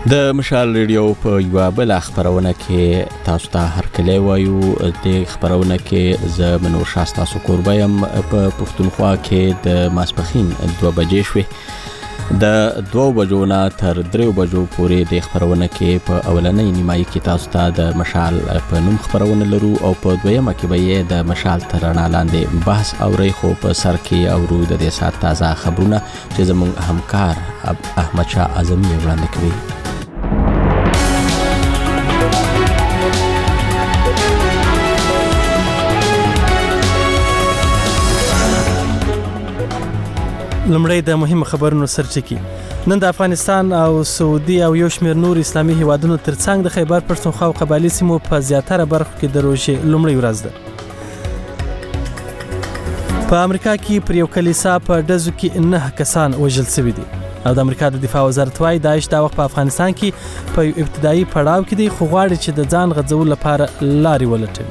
د مشال ریډیو په یو بل خبرونه کې تاسو ته هرکلی وایو. د خبرونه کې زه منور شاه تاسو کوربایم. په پښتونخوا کې د ماسپښین 2 بجې شوې. د 2 بجو نه تر 3 بجو پورې د خبرونه کې په اولنۍ نیمایي کې تاسو ته د مشال په نوم خبرونه لرو او په دویمه کې به یې د مشال تر رڼا لاندې بحث اورئ. خو په سر کې اورو د دې ساعت تازه خبرونه چې زموږ همکار احمد شاه اعظمي وړاندې کوي. لمړی د مهمو خبرونو سرچکی. نن د افغانستان او سعودي او یو شمېر نور اسلامي هیوادونو ترڅنګ د خیبر پښتونخوا او قبایلي سیمو په زیاتره برخو کې د روژې لومړۍ ورځ ده. په امریکا کې پر یو کلیسا په ډزو کې 9 کسان وژل شوي دي او د امریکا د دفاع وزارت وايي داعش دا وخت په افغانستان کې په ابتدایي پړاو کې دی خو غواړي چې د ځان غځولو لپاره لارې ولټوي.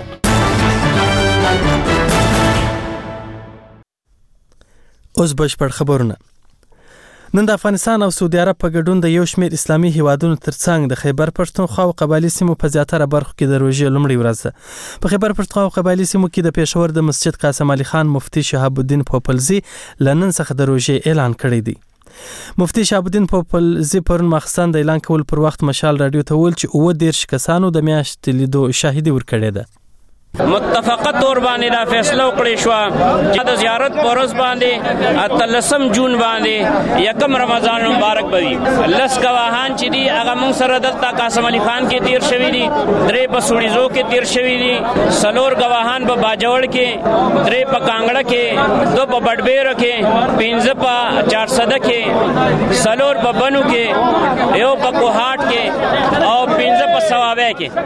اوس بشپړ خبرونه. نن د افغانستان او سعودي عرب په ګډون د یو شمېر اسلامي هیوادونو ترڅنګ د خیبر پښتونخوا او قبایلي سیمو په زیاتره برخو کې د روژې لومړۍ ورځ ده. په خیبر پښتونخوا او قبایلي سیمو کې د پېښور د مسجد قاسم علي خان مفتي شهاب الدین پوپلزي له نن څخه د روژې اعلان کړی دی. مفتي شهاب الدین پوپلزي پرون ماخستن د اعلان کول پر وخت مشال رادیو ته ویل چې 29 کسانو د میاشتې لیدو شاهدي ورکړې ده. متفقه طور باندې دا فیصله وکړې شو چې د زیارت پروز باندې 13 جون باندې 1 رمضان مبارک بوي. لس گواهان چې دي هغه موږ سره دلته قاسم علي خان کې تیر شوی دي، 3 په سوړیزو کې تیر شوی دي، 4 گواهان په باجوړ کې، 3 په کانګړه کې، 2 په بډبیر کې، 5 په 400 کې، 4 په بنو کې، 1 په کوهاټ کې او 5 په سواوی کې.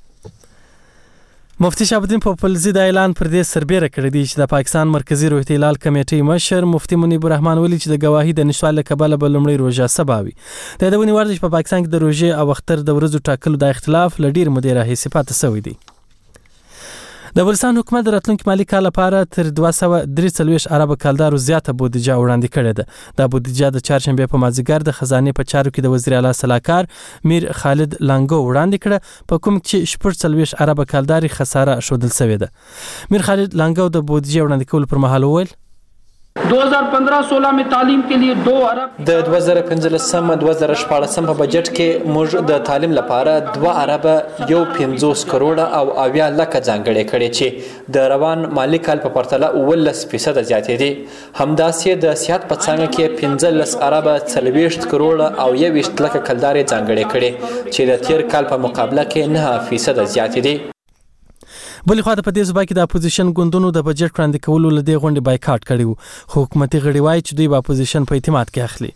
مفتي شهاب الدین پوپلزي د اعلان پر دې سربېره کړی دی چې د پاکستان مرکزی روحیت هلال کمیټې مشر مفتي منیب الرحمن ویلي چې د گواهی د نشوالي له کبله به لومړۍ روژه سبا وي. د یادونې وړ ده چې په پاکستان کې د روژې او اختر د ورځو ټاکلو د اختلاف له ډېرې مودې راهیسې پاتې شوی دی. د بلوچستان حکومت د راتلونکي مالي کال لپاره تر 243 ارب کلدارو زیاته بودیجه وړاندې کړې ده. دا بودیجه د چهارشنبې په مازدیګر د خزانې په چارو کې د وزیر اعلی سلاکار میر خالد لانګو وړاندې کړه، په کوم چې 44 ارب کلداري خساره ښودل شوې ده. میر خالد لانګو د بودیجه وړاندې کولو پر مهال وویل 2015-16 में तालीम के लिए 2 अरब د 2015-2014 په بجټ کې موږ د تعلیم لپاره 2 ارب 150 کروڑ او 80 لک ځانګړي کړي چې د روان مالی کال په پرتله 19% زیاتې دي. همداسې د صحت په څانګه کې 15 ارب 40 کروڑ او 20 لک کلداري ځانګړي کړي چې د تیر کال په مقابله کې 9% زیاتې دي. بلې خوا ته په دې صوبه کې د اپوزیشن ګوندونو د بجټ وړاندې کولو له دې غونډې بایکاټ کړی و، خو حکومتي غړي وایي چې دوی به اپوزیشن په اعتماد کې اخلي.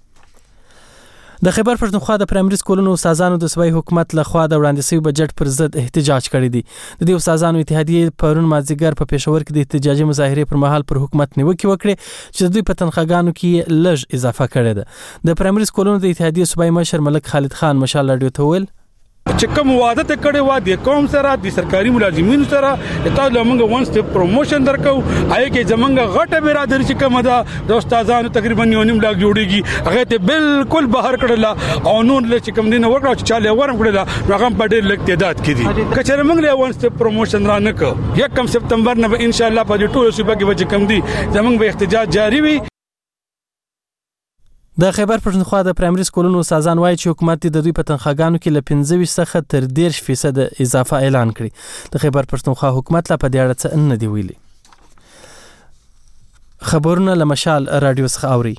د خیبر پښتونخوا د پرایمري سکولونو استادانو د صوبایي حکومت له خوا د وړاندې شوي بجټ پر ضد احتجاج کړی دی. د دې استادانو اتحادیې پرون مازدیګر په پېښور کې د احتجاجي مظاهرې پر مهال پر حکومت نیوکې وکړې چې د دوی په تنخواګانو کې لږ اضافه کړې ده. د پرایمري سکولونو د اتحادیې صوبایي مشر ملک خالد خان مشال رادیو ته ویل چې کوم وعده ته کړی و د قوم سره د سرکاري ملازمینو سره تاسو لمنګ وان سټپ پروموشن درکو آی کې زمنګ غټه برادری چې کومه ده د استادانو تقریبا 9 لاک جوړیږي هغه ته بالکل بهر کړل او نور له چې کوم دینه وکړو چې چاله ورم کړل هغه په ډېر لږ تعداد کې دي. کچره موږ له وان سټپ پروموشن را نه کو 1 سپتمبر نه ان شاء الله په دې ټول صوبه کې به کم دي زمنګ به احتجاج جاری وي. د خیبر پښتونخوا د پرایمري سکولونو استادان وایي چې حکومت د دوی په تنخواګانو کې له 25 څخه تر 10% اضافه اعلان کړی. د خیبر پښتونخوا حکومت لا په دې اړه څه نه دی ویلي. خبرونه له مشال رادیو څخه اوري.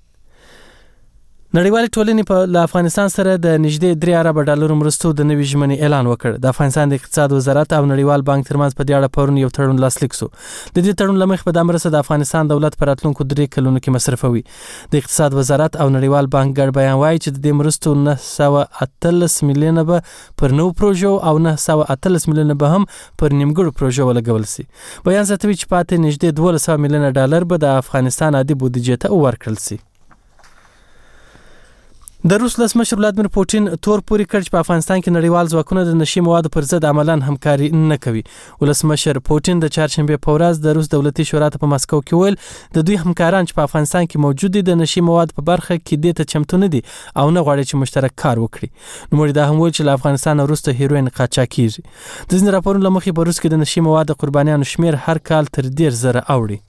نړیوال ټولنې په افغانستان سره د نږدې 3 ارب ډالرو مرستو د نوي ژمنې اعلان وکړ. د افغانستان د اقتصاد وزارت او نړیوال بانک ترمنځ په دې اړه پرون یو تړون لاسلیک شو. د دې تړون له مخې به دا مرسته د افغانستان دولت په راتلونکو 3 کلونو کې مصرفوي. د اقتصاد وزارت او نړیوال بانک ګډ بیان وایي چې د دې مرستو 918 میلیونه به پر نوو پروژو او 918 میلیونه به هم پر نیمګړو پروژو ولګول شي. بیان زیاتوي چې پاتې نږدې 1200 میلیونه ډالر به د افغانستان عادي بودیجې ته ورکړل شي. د روس ولسمشر ولادیمیر پوټین تور پوري کړ چې په افغانستان کې نړیوال ځواکونه د نشي موادو پر ضد عملاً همکاري نه کوي. ولسمشر پوټین د چهارشنبه په ورځ د روس دولتي شورا ته په مسکو کې ویل د دوی همکاران چې په افغانستان کې موجود دي د نشي موادو په برخه کې دې ته چمتو نه دي او نه غواړي چې مشترک کار وکړي. نو دا هم ویل چې له افغانستان وروسته هیروین قاچاق کیږي. د ځینې راپورونو له مخې په روس کې د نشي موادو قربانیانو شمیر هر کال تر 10,000 اوړي.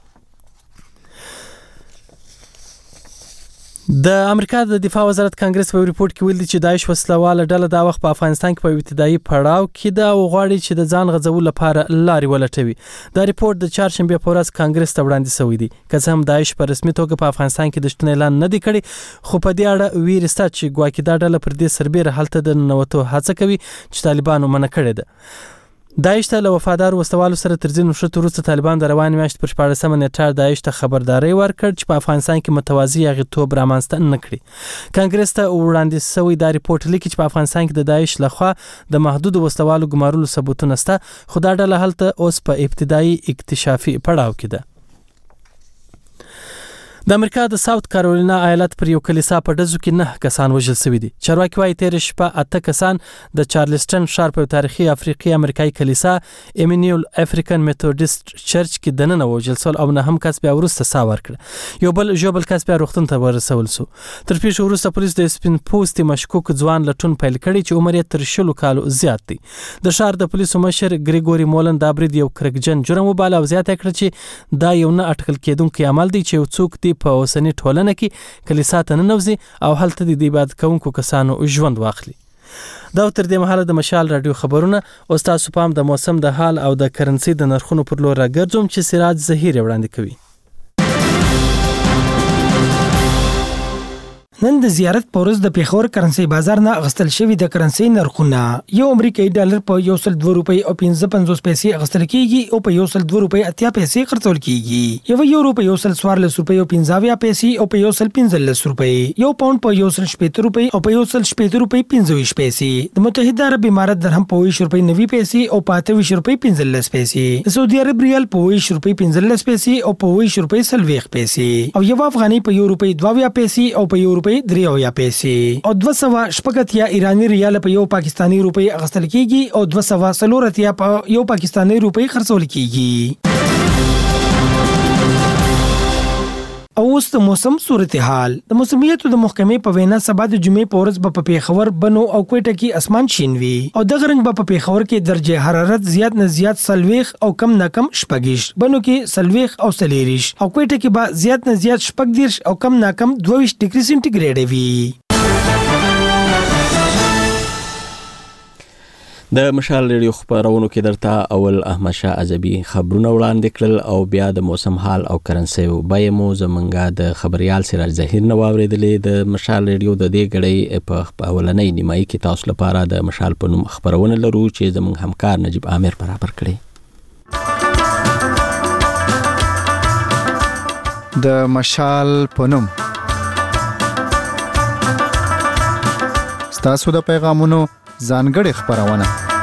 د امریکا د دفاع وزارت کانګرس په ریپورت کې ویلي چې داعش وسلواله ډله دا وخت په افغانستان کې په ابتدایي پړاو کې ده او غواړي چې د ځان غځولو لپاره لارې ولټوي. دا ریپورت د چهارشنبه په ورځ کانګرس ته وړاندې شوی دی. که څه هم داعش په رسمي توګه په افغانستان کې د شتون اعلان نه دی کړی، خو په دې اړه ویري شته چې ګواکې دا ډله پر دې سربېره هلته د ننوتو هڅه کوي چې طالبانو منع کړې ده. داعش ته له وفادار وسوالو سره تر ځینو شتو وروسته طالبان د روان میاشت پر 14 نیټه داعش ته خبرداري ورکړ چې په افغانستان کې متوازی غړیتوب رامنځته نه کړي. کانګرس ته وړاندې شوی دا ریپورت لیکي چې په افغانستان کې د داعش لخوا د محدود وسوالو ګمارلو ثبوتونه شته، خو دا ډله هلته اوس په ابتدایي اکتشافي پړاو کې ده. د امریکا د ساوث کارولینا ایالت پر یو کلیسا په ډزو کې 9 کسان وژل شوي دي. چارواکي وايي تیر شپه 8 کسان د چارلسټن ښار په تاریخي افریقي امریکایي کلیسا ایمینیول افریکن میتودیست چرچ کې دننه وژل شول او نه هم کس بیا ورسته سا ورکړ. یو بل کس بیا روغتون ته ورسول شو. تر پیښو وروسته پولیس د سپین پوستي مشکوک ځوان لټون پیل کړی چې عمر یې تر 10 کالو زیات دی. د ښار د پولیسو مشر ګریګوري مولن دا برید یو کرکجن جرم وباله او زیاته کړ چې دا یو نه اټکل کېدونکی عمل دی چې یو څوک دی په اوسنۍ ټولنه کې کلیسا ته ننوځي او هلته د عبادت کوونکو کسانو ژوند واخلي. دا تر دې مهاله د مشال رادیو خبرونه او تاسو پام د موسم د حال او د کرنسي د نرخونو پر لور راګرځوم چې سراج زهیر وړاندې کوي. نن د زیارت په ورځ د پیښور کرنسي بازار نه اغستل شوی د کرنسي نرخونه یو امریکایي ډالر په 102 روپۍ او 55 پیسې اغستل کیږي او په 102 روپۍ 80 پیسې خرڅول کیږي. یو یورو په 114 روپۍ او 15 پیسې او په 115 روپۍ. یو پاوند په 117 روپۍ او په 117 روپۍ 25 پیسې. د متحده عرب امارات درهم په 20 روپۍ 90 پیسې او په 28 روپۍ 15 پیسې. د سعودي عرب ریال په 20 روپۍ 15 پیسې او په 20 روپۍ 30 پیسې. او یو افغاني په 1 روپۍ 22 پیسې او په 1 روپۍ 3 پیسې. او 280 ایرانی ریال په یو پاکستانی روپۍ اغستل کیږي او 240 په یو پاکستانی روپۍ خرڅول کیږي. او اوس د موسم صورتحال. د موسمیاتو د محکمې په وینا سبا د جمعې په ورځ په پیښور، بنو او کوټه کې اسمان شین وي او د غرنګ په پیښور کې درجه حرارت زیات نه زیات 40 او کم نه کم 40، بنو کې 40 او 40 او کوټه کې به زیات نه زیات 40 او کم نه کم 22 ډیګري سنټیګریډ وي. د مشال ریډیو خبرونو کې درته اول احمد شاه عزبي خبرونه وړاندې کړل او بیا د موسم حال او کرنسي بیه مو زمونږه د خبريال سراج زهیر نو اوریدلې. د مشال ریډیو د دې غړي په اولنۍ نیمایي کې تاسو لپاره د مشال په نوم خبرونه لرو چې زمونږ همکار نجیب عامر برابر کړي. د مشال په نوم ستاسو د پیغامونو ځانګړي خبرونه.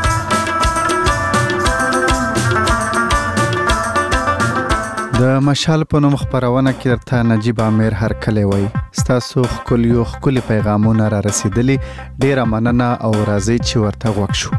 د مشال په نوم خبرونه کې درته نجیب عامر هر کله وای. ستاسو خپل پیغامونه را رسیدلی، ډیره مننه او راځي چې ورته غوښ شو.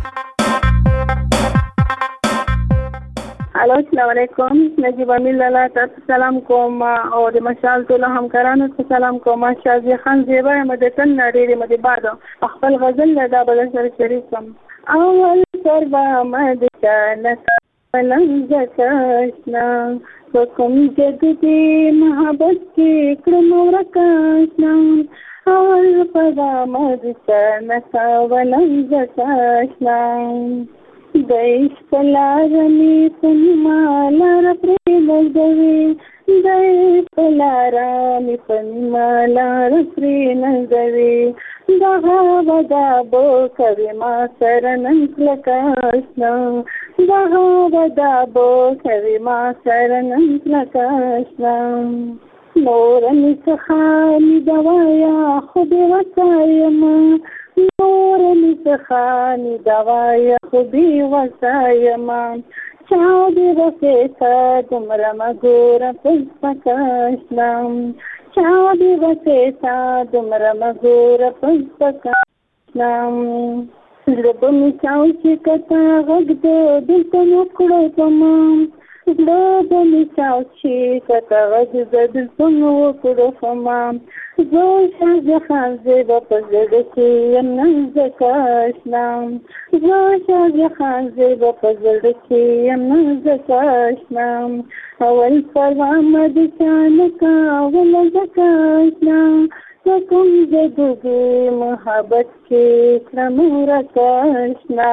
الو السلام علیکم. نجیب عامر لاله تاسو سلام کوم او د مشال ټول همکارانو ته سلام کوم. شازي خان زیبا مدتن ډېرې مده بعد خپل غزل دا بل سره شریکم. اول سربا مدکانه لنځکاشنا کوم جدي محبت کې کړم ورکاشنا. اول پدا مدکانه ولنځکاشنا دیش پلارمی پنمالار پرینگوی دیش پلارمی پنمالار پرینگوی دغا ودا بو کوي ما سرننک لکاشنا. دغا ودا بو کوي ما سرننک لکاشنا. نورنی سخانی دوایا خود وسایما. نورنی سخانی دوایا خودی وسایما. چاودی رفیتا دمرا مگورا پسپکاشنا. چاودي غسیسا دمره مغور پسپکانم زړه به مې چاو چې کته غږ د دلته وکړو پمام زړه به مې چاو چې کته غږ د دلته وکړو پمام زه شاه خان زیبا په زړه کې یم نه ځکه اشنام زه شاه خان زیبا په زړه کې یم نه ځکه اشنام اول پروا مې د چا نه کوله ځکه اشنام کوم زګي محبت کې کړم راکاشنا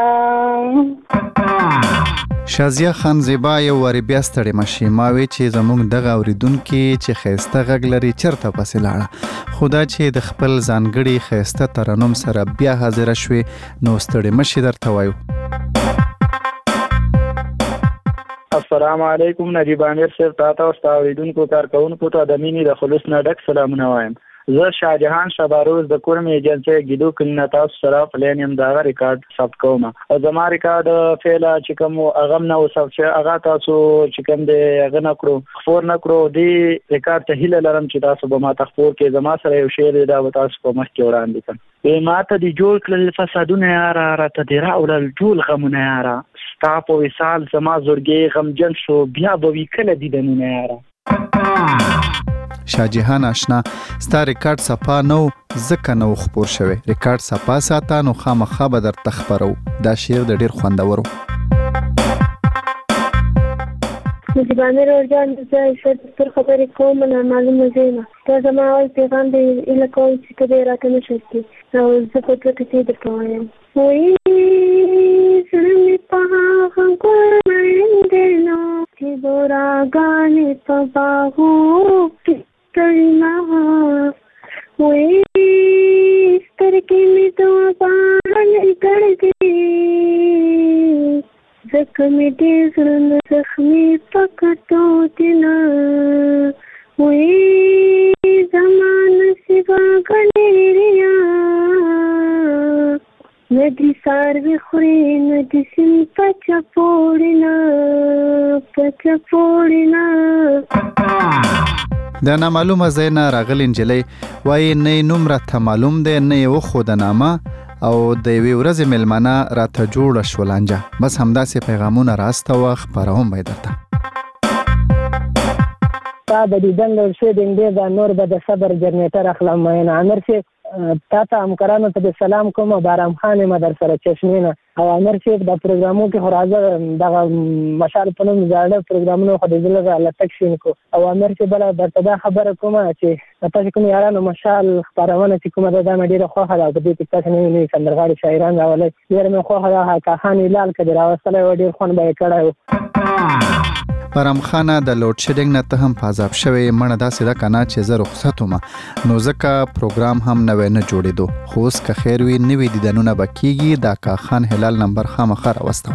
شازیه خان زیبا یو وری بیا ستړې مشي ما وی چې زموږ دغه اوریدونکو چې خيسته غږ لري چرته پسې لاړه خدا چې د خپل ځانګړي خيسته ترنم سره بیا حاضر شوي نو ستړې مشي درته وایو السلام علیکم نجیب امیر صاحب تاسو اوریدونکو کارکونکو ته د مینې د خلوص نه ډک سلامونه وایم زه شاهجهان شباروز د کورم ایجنسی ګیدو کلینه تاسو سره پلانیم دا ریکارډ ثبت کوم او زما ریکارډ فعلا چې کوم اغم نه وسو چې اغا تاسو چې کوم دی اغه نه کړو خور نه کړو دی ریکارډ ته هیله لرم چې تاسو به ما تخپور کې زما سره یو شعر دا تاسو په مخ کې وړاندې کړم به ماته دی جوړ کړل فسادونه یاره راته دی راول ټول غمونه یاره ستا په وصال زما زړګي غمجن شو بیا به وی کله دیدنونه یاره شاهجهان آشنا ستا ریکارډ صفا نو ځکه نو خپور شوی ریکارډ صفا ساته نو خامخا به در تخبرو دا شعر د ډیر خوندورو نجیب امیر ورجان د ستر خبرې کوم نه معلومه زینا دا زما اول پیغام دی اله کوم چې کده راته نشي او زه په دې کې درته وایم وای سړی په هغه کومندنو چې ګورګانې په باغو کې کړما وای سترګې مې دوه باندې کړې زخمی دې زړه زخمی پکټو دینا وې زمانه سیوا غنیریا ندی ساروی خوري ندی سین پچپوړینا دا نامعلومه زینا راغلی انجلی وای نه نوم راته معلوم دی نه یو خود نامه او د یوې ورځې ملمانه راته جوړه شولانجه بس همداسې پیغامونه راسته وخت خپروم به درته تا به دیدن شو د دې د نور به د صبر جنریټر اخلم مین عامر شي تا همکارانو ته سلام کوم بارام خان مدر سره چشمینه او عامر شي د پروګرامو کې خراجه د مشال په نوم ځاړه پروګرامونو خو د دې له تکشین کو او عامر شي بل درته دا خبره کوم چې تاسو کوم یارانو مشال خبرونه چې کومه د ډیره خوخه ده د دې تاسو نه سندرغاړي شاعران راولې ډیر مې خوخه ده کا خان هلال کډه راوستله ډیر خون به کړه بارام خانه د لوډ شیډینګ نه ته هم پازاب شوی مړه داسې ده کنه چې زه رخصت وم نو ځکه پروګرام هم نوې نه جوړېدو خو اوس که خیر وي نوې دیدنونه به کېږي دا کا خان هلال نمبر خامخا راوستو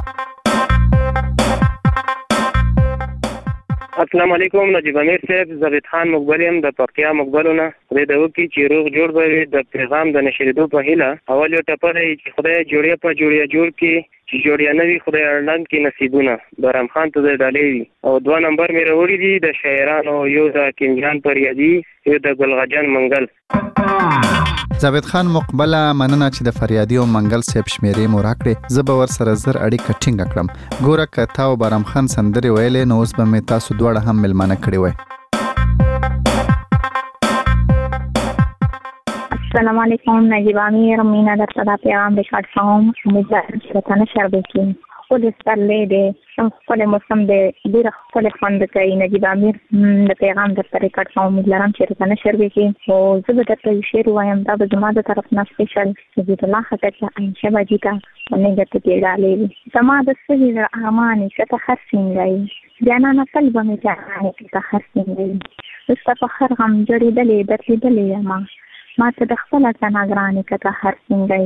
السلام علیکم نجیب امیر صاحب زبید خان مقبل یم د پکتیا مقبلونه خدای د وکي چې روغ جوړ به د پیغام د نشریدو په هیله اول یو ټپه دی چې خدای جوړیا په جوړیا جوړ کی چې جوړیا نوی خدای اړلند کې نصیبونه بارام خان ته ډالې وي او 2 نمبر مې وروړي دي د شاعرانو یو د کینجان پریادي یو د ګلغجان منګل زبید خان مقبله مننه چې د فریادي او منګل صاحب شمیرې مو راکړې زه به ورسره زر اړیکه ټینګه کړم ګوره که تا او بارام خان سندرې ویلې نو اوس به مې تاسو دواړه هم ملمانه کړې وای السلام علیکم نجیب امیر مینا در صدا پیغام ریکارډ کوم امیدوارم چې تاسو نشر وکړئ خود استرلې دې خپل موسم دې ډېر خپل خوند کوي نجیب امیر د پیغام در ریکارډ کوم امیدوارم چې تاسو نشر وکړئ او زه به تاسو شعر وایم دا به زما د طرف نه سپیشل چې الله خاطر عائشہ باجیتا باندې ګټه کېږي زما د سوي ارمان چې ته حسین لای جانا نه قلب مې ځانه کې ته حسین لای استفخر غم جوړې دلې دلې ما ته د خپل ځانګرانې کته هر څنګه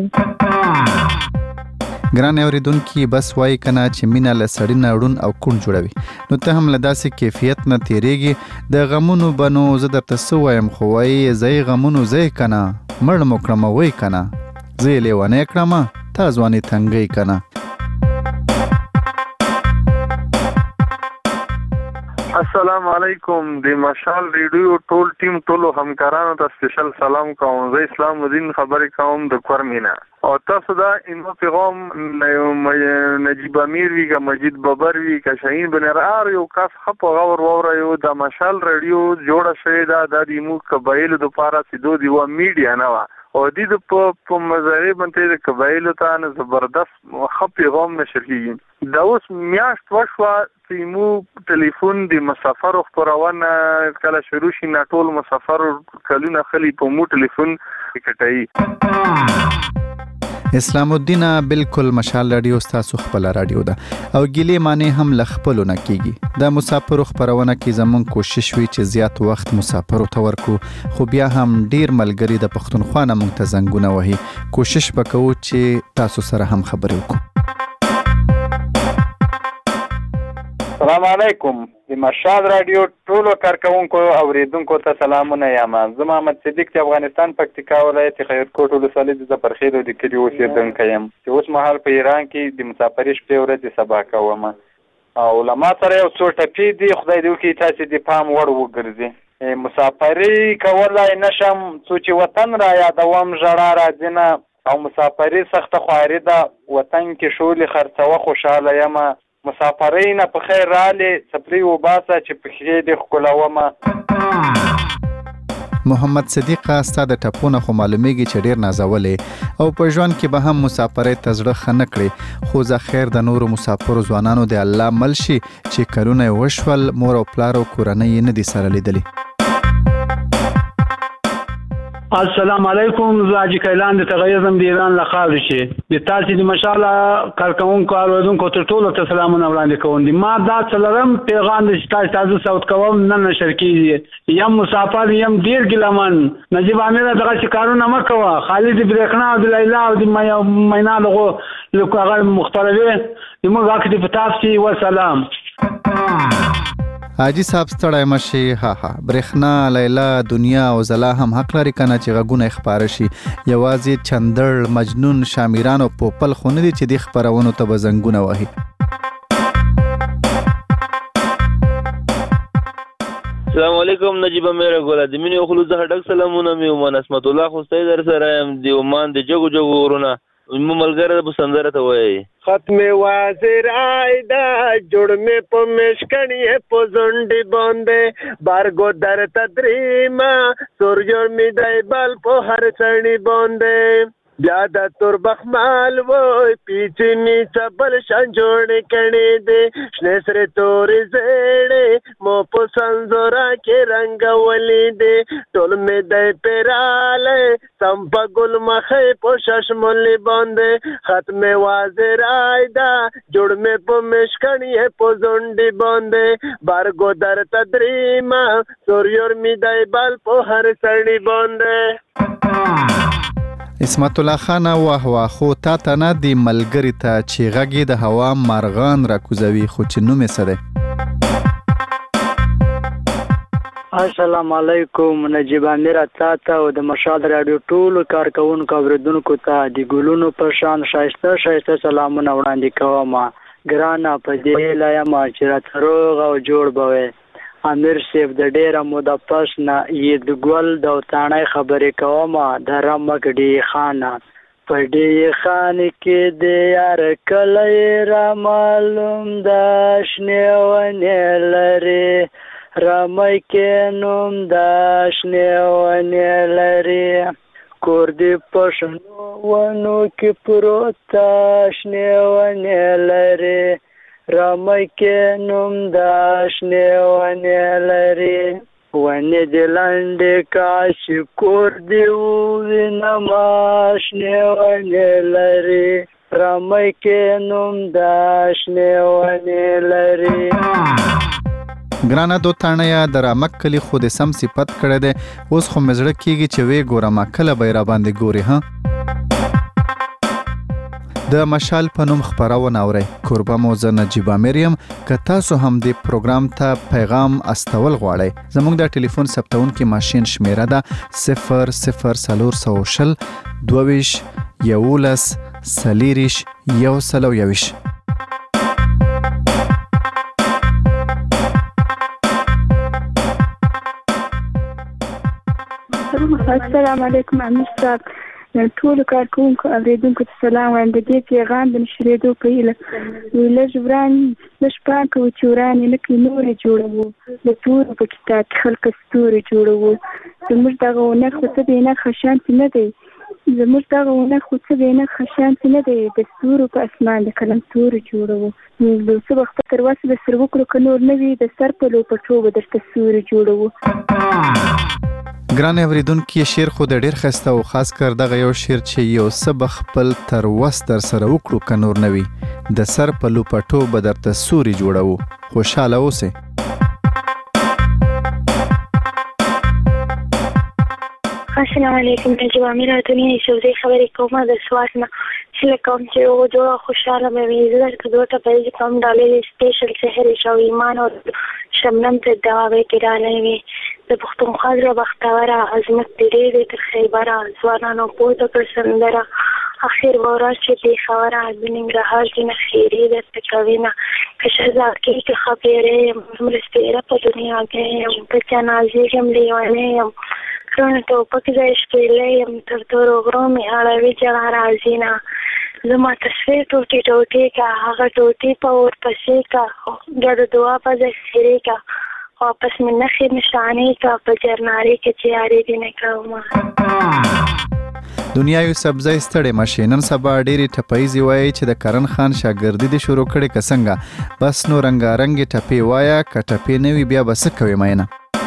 ګران اوریدونکو بس وای کنه چې مینا له سړی نه اړون او کون جوړوي نو ته هم له داسې کیفیت نه تیریږي د غمونو بنو زه درته سو وایم خو وای زې غمونو زې کنه مړ مکرمه وای کنه زې لیوانه کړم تا ځواني تنګي کنه السلام علیکم د مشال ریډیو ټول ټیم ټولو همکارانو ته سپیشل سلام کوم. زه اسلام الدین خبرې کوم د کورمینا او تاسو دا اینو پیغام نجیب امیر وی کا مجید بابر وی کا شاهین بنرار یو کاس خپ غور وره یو د مشال ریډیو جوړه شوی دا د مو قبایل د پاره سیدو دی و میډیا نه وا او د په مزارې باندې د قبایل ته نه زبردست خپ پیغام نشر کیږي. دا اوس میاشت وشوه مو ټلیفون د مسافر خبرونه کله شروع شي نه ټول مسافر کلونه خلی په مو ټلیفون کټای. اسلام الدین بالکل مشال رادیو تاسو خپل رادیو ده او ګیلې معنی هم لخپلونه کیږي. د مسافر خبرونه کې زمون کوشش وی چې زیات وخت مسافر ته ورکو خو بیا هم ډیر ملګری د پښتونخوا نه مونږ ته زنګونه وهي. کوشش وکړو چې تاسو سره هم خبرې وکړو. السلام علیکم. د مشال رادیو ټولو کارکونکو اوریدونکو ته سلامونه یم. زه محمد صدیق د افغانستان پکتیکا ولایت خیرکوټ ولسوالۍ د زفرخیل د کلي اوسیدونکی یم چې اوس مهال په ایران کې د مسافرۍ شپې ورځې سبا کوم او له ما سره یو څو ټپې دي. خدای دې وکړي تاسې د پام وړ وګرځي. مسافرۍ کولی نشم څو چې وطن را یادوم ژړا راځي نه او مسافرۍ سخته خواري ده. وطن کې شولې خرڅوه خوشحاله یم. مسافرۍ نه په خیر رالی سپری و باسه چې په خیر دې ښکلومه. محمد صدیق ستا د ټپونه خو معلومیږي چې ډیر نازولې او په ژوند کې به هم مسافرۍ ته زړه ښه نه کړې خو زه خیر د نورو مسافرو ځوانانو د الله مل شي چې کلونه یې وشول مور او پلار او کورنۍ یې نه دي سره لیدلي. السلام علیکم. زه حاجي کیلان د تغیزم د ایران له خاورې چې د تاسې د مشال کارکوونکو اوریدونکو ته ټولو ته سلامونه وړاندې کوم. دي ما دا څلورم پیغام د چې تاسو صوت کوم نه نشر کیږي. یم مسافر یم ډیر ګیلمن. نجیب امیر دغه شکارونه مه کوه. خالد برېښنا او د لیلا او د مینا دغو هغه مختلفې زموږ حق دې په تاسو کې وسلام. حاجی صاحب ستړی مشي. ها برېښنا لیلا دنیا او زلا هم حق لري کنه چې غږونه خبره شي. یوازې چندړ مجنون شامیران او پوپل خو نه دي چې د خبرونو ته بزنګونه وهي. السلام علیکم. نجیب امیر ګولا د مینې خلوص زه ډک سلامونه مې ومن اسمت الله خوستی در سره یم د عمان د جګو جګو ورونه مو ملګری د سندره ته وایي. ختم وازر آیدا جوړ مې په مشکړې په زونډې باندې بارګو در تدریما سورجور مې دی بل په هر سړی باندې بیا د تور بخمال وای پیچنی چبل شان جوړ کړي دي شنه سره تورې زړې مو په سنزورا کې رنگ ولې دي ټول مې دی پیراله سمپا ګل مخې په ششملې باندې ختم وازر آیدا جوړ مې په مشکړې په زونډې باندې بارګو در تدریما سورجور مې دی بل په هر سړی باندې. اسمت الله خان واه خو تا ته نه دی ملګری ته چې غږی د هوا مارغان را کوزوي خو چې نوم یې څه دی؟ السلام علیکم. نجیب امیر تاته او د مشال رادیو ټولو کارکونکو اوریدونکو ته د ګلونو په شان ښایسته سلامونه وړاندې کوم. ګرانه په دې لایم چې راته روغ او جوړ به وي. امیر صاحب د ډیره موده پس نه یې د ګل د وطنۍ خبرې کوم د رمک ډی خانه په ډی خانه کې د یار کلی را معلوم د شنې ونې لري رمای کې نوم د شنې ونې لري کور دې په شنو ونو کې پروت شنې ونې لري رمای کې نوم د شنې ونې لري ونې دې لنډې کاشي کور دې ووینما شنې ونې لري رمای کې نوم د شنې ونې لري. ګرانه دو تانیا د رامک کلی خو د سم صفت کړی دی اوس خو مزړه کیږي چې وی ګورم کله به را باندې ګوري. ها د مشال په نوم خبرونه اورئ. کوربه مو زه نجیب امیر یم. که تاسو هم دې پروګرام ته پیغام استول غواړئ زموږ د ټلیفون ثبتونکي ماشین شمیره ده 00420 22 11 40 121. السلام علیکم امیر صاحب ټولو کارکوونکو اورېدونکو ته سلام وایم. د دې پیغام د نشرېدو په هیله لږ وران لږ پاکه و چې ورانې نه کړي نورې جوړوو د تورو په کتاب کې خلک ستوري جوړوو. زموږ دغه ونر خو څه د نښه شانتې نه دی زموږ دغه ونر خو څه د نښه شانتې نه دی د ستورو په اسمان د قلم توري جوړوو. نو څه وخت تر وسه د سر وکړو که نور نه وي د سر په لوپټو به درته سوري جوړوو. ګران اوریدونکو شعر خو د ډیر خسته او خاص کر دغه یو شعر چې یو سبخ خپل تر وس در سره وکړو که نور نوي د سر په لوپټو به درته سوري جوړوو. خوشاله اوسئ. السلام علیکم نجیب امیر دنیا سوزي خبرې کومه د سوات نه چې کوم چې یو جوړه خوشاله مې وي زه درته دوه ټپې کوم ډالې سپیشل سحر شو ایمان او شبنم ته دعاوې کې ډالې وي د پښتونخوا زړه بختوره عظمت دې تر خیبره ځوانانو پورته کړ سندره اخر ورځ چې دې خبره د ننګرهار کې نه خیرې درته کوي نه که شهزاد کې که خبرې مرستېره په دنیا کې په جنازې هم لیونی یم کرونه ټوپک ځای شپېلی یم تر تورو غرو مې اړوي جلا راځي نه زما تصویر ټوټې ټوټې که هغه ټوټې په ورپسې که بیا د دعا په ځای سیرې که واپس مې نښې نشانې که په جرنارې کې چې یارې دې نه کومه. دنیا یو سبزی ستړې مشي نن سبا ډېرې ټپیزې وایي چې د کرن خان شاګردي دې شروع کړې که څنګه بس نو رنګارنګې ټپې وایه که ټپې نه وي بیا به څه کوې مینه.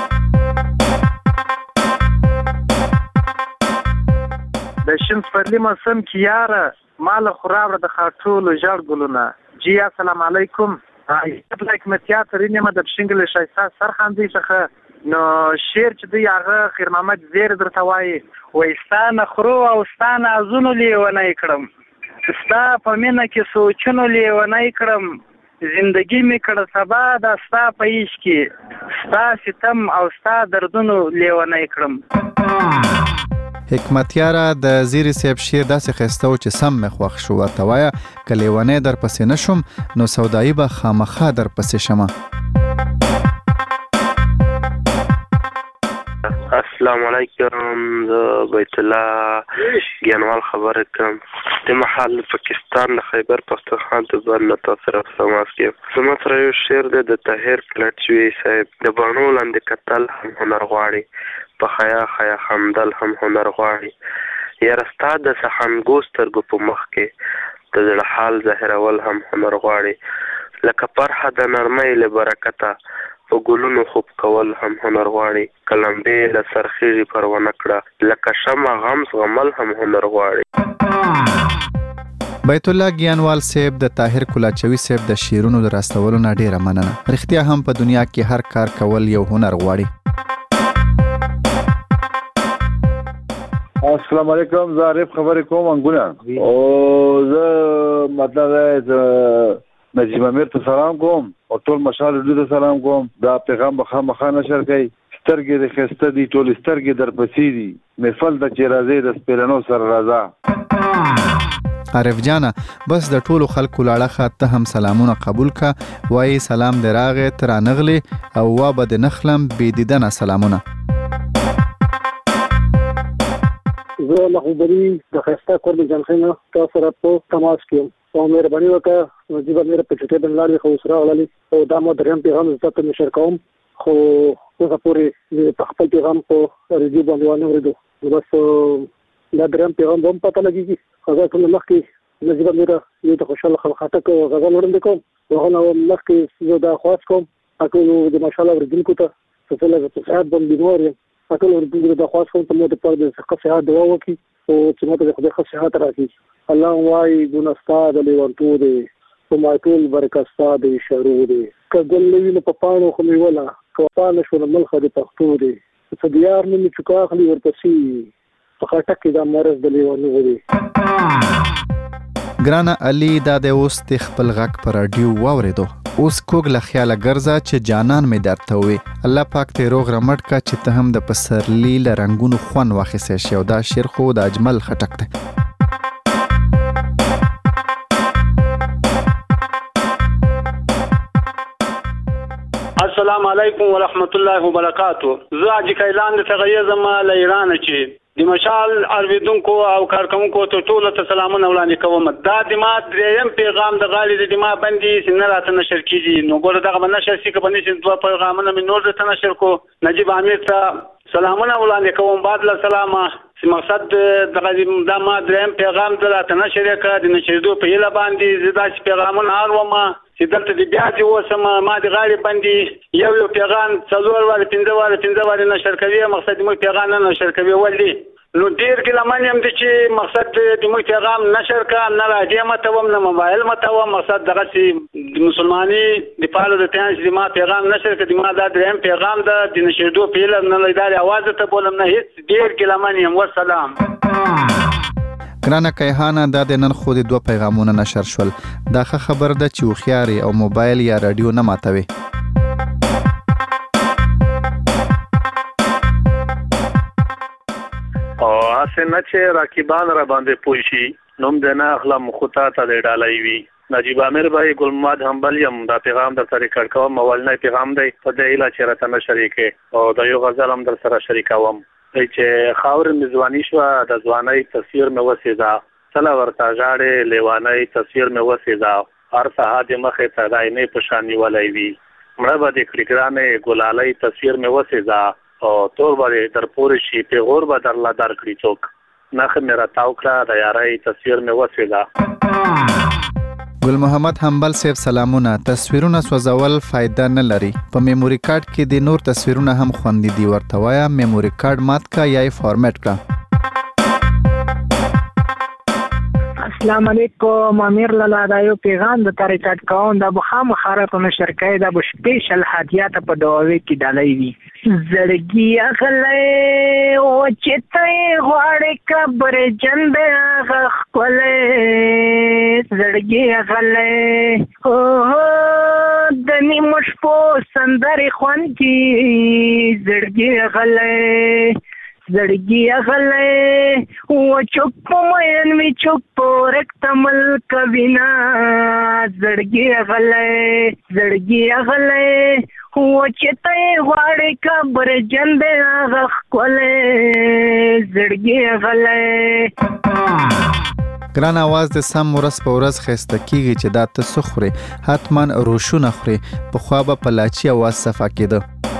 د شین سپرلي موسم کې یاره مال خرابره د خاټولو ژړ ګلونه جی السلام علیکم لایک متیاتر نیمه د بشنګل شایسته سرخاندي څخه نو شعر چې دی هغه خیر محمد زیر درته وایي وایستانه خرو او ستانه ازونو لیونی کړم ستا په مینه کې سوچونو لیونی کړم زندگی مې کړه سبا د ستا په عشق کې ستا ستم او ستا دردونو لیونی کړم. حکمتیاره د زیری صاحب شعر داسې ښایسته و چې سم مې خوښ شو. ورته وایه که لیونی در پسې نه شم نو سودایي به خامخا در پسې شمه. السلام علیکم زه بیت الله ګیانوال خبره کوم د محل پاکستان د خیبر پختونخوا د بر نه تاسو سره سماس کې زما سره یو شعر دی د طاهر کلچوي صاحب د بڼو لاندې کتل هم هنر غواړي په خیا خیا خندل هم هنر غواړي یاره ستا د سخنګو سترګو په مخ کې د زړه حال ظاهرول هم هنر غواړي لکه پرحه د نرمۍ له برکته په ګلونو خوب کول هم هنر غواړي کلمبې له سرخیږي پرونه کړه لکه شمع غم زغمل هم هنر غواړي. بیت الله ګیانوال صاحب د طاهر کلاچوي صاحب د شعرونو د راستولو نه ډیره مننه. رښتیا هم په دنیا کې هر کار کول یو هنر غواړي. السلام علیکم زه عارف خبرې کوم انګونه او زه مطلب نجیب امیر ته سلام کوم او ټول مشال ته سلام کوم. دا پیغام به خامخا نشر کوي سترګې د ښایسته دي ټول سترګې در پسې دي محفل ته چې راځې د سپېلنو سره راځه. عارف جانه بس د ټولو خلکو لاړه ته هم سلامونه قبول کا وایي سلام دې راغې ته رانغلې او وا به دې نخلم بې دیدنه سلامونه. زه له خبري د ښایسته کور د جنخینه تاسو سره په تماس کې او مهرباني وکړه نجیب امیر په چټې بنلاري خو سره وړلې او دا مو دریم پیغام زه ته نشر کوم خو اوسه پورې په خپل پیغام په ریډیو باندې ونه ورېدو بس دا دریم پیغام هم پته لګېږي هغه ټول مخکې نجیب امیر یو ته خوشحاله خاطک غزل وړاندې کوم هغه مخکې زه دا خواست کوم ټولو د ماشاءالله ورېدونکو ته څه لږ په صحت باندې بیمار یم ټول ورته د خاص کوم ته مو د پر د صحت دعا وکي او چې مو ته د خدای صحت راکړي الله وايي ګناستا د لیوانتو دی په ما ټول برکستا دی شروع دی کګل ویني په پانو خو می ولا کپانه شو ملخه د پختو دی څه دیار نه چکا خلی ورپسې په خټک کې دا مرز د لیوانو دی. ګرانه علي دا د اوس خپل غږ پر رادیو واورېدو اوس کوګ له خیاله ګرځه چې جانان مې درته وي الله پاک ته روغ رمټ کا چې ته هم د پسرلی له رنگونو خوند واخیستې شې او دا شعر خو د اجمل خټک دی. السلام السلام علیکم ورحمت الله وبرکاتہ زه حاجی کیلان د تغیزم له ایران چې د مشال ارویدونکو او کارکونکو ته ټول ته سلامونه وړاندې کوم. دا د ما دریم پیغام د غالي د ما باندې سن راته نشر کیږي نو ګوره دغه نشر سي کبه نشي دوه پیغامونه مې نور ته نشر کو. نجیب امیر ته سلامونه وړاندې کوم. بعد له سلامه مقصد د ما دریم پیغام د راته نشر کړه د نشریدو په یله باندې زدا پیغامونه ارومه چې دلته د بیا چې وسم ما د غالي باندې یو پیغام څلور واره 15 واره نشر کوي. مقصد مو پیغام نه نشر کوي ولې نو ډیر کې لمن هم دي چې مقصد د مو پیغام نشر کا نه راځي متوم نه موبایل متوم مقصد دغه چې د مسلمانۍ د پاله د تیان چې ما پیغام نشر کړي ما دا دریم پیغام د نشریدو په یله نه لیداري आवाज ته بولم نه هیڅ ډیر کې لمن هم والسلام. ګرانه کیهانه دا د نن خو د دوه پیغامونه نشر شول. دا خبر ده چې وخیاري او موبایل یا رادیو نه ماتوي. او اسه نه چې راکبان را باندې پوښي نوم د نه اخلا مخوتا ته ډالای وی. نجیب امیر بھائی ګلماد همبل یم دا پیغام در سره کړ کوم مولنه پیغام دی په دې اله چې راته شریکه او د یو غزل هم در سره شریکوم چې خاور میزوانی شو د ځواني تصویر مې وسیدا سلا ورته جاړې لیواني تصویر مې وسیدا هر ساعت مخه ته داینه پشانی ولای وی مړه باندې کلیګرانه ګلالای تصویر مې وسیدا او تور باندې در پور شي په غور به در لا در کړی چوک نخ میرا تاوکړه د یارای تصویر مې وسیدا. ګل محمد همبل صاحب سلامونه. تصویرونه سوځول فائدہ نه لري. په میموري کارت کې د نور تصویرونه هم خوندې دي. ورته وایا میموري کارت مات کا یا فارمیټ کا. السلام علیکم امیر لالا دا یو پیغام د طریقت کوم د بخام خارق نشر کړي د سپیشل هدیات په دووي کې ډالۍ وی زړګي اغلې او چې ته غواړې کبر جنب غخلې زړګي اغلې او د نیمه شپو سندرې خوان کی زړګي اغلې زړګي اغلې او چوپ مېن می چوپ رکتمل کوینا زړګي اغلې او چې ته غواړې کبر جنب غخلې زړګي اغلې. ګران आवाज د سم ورځ په ورځ خسته کیږي چې دا ته سخري حتمان روشونه خوري په خوا به پلاچی आवाज صفا کېده.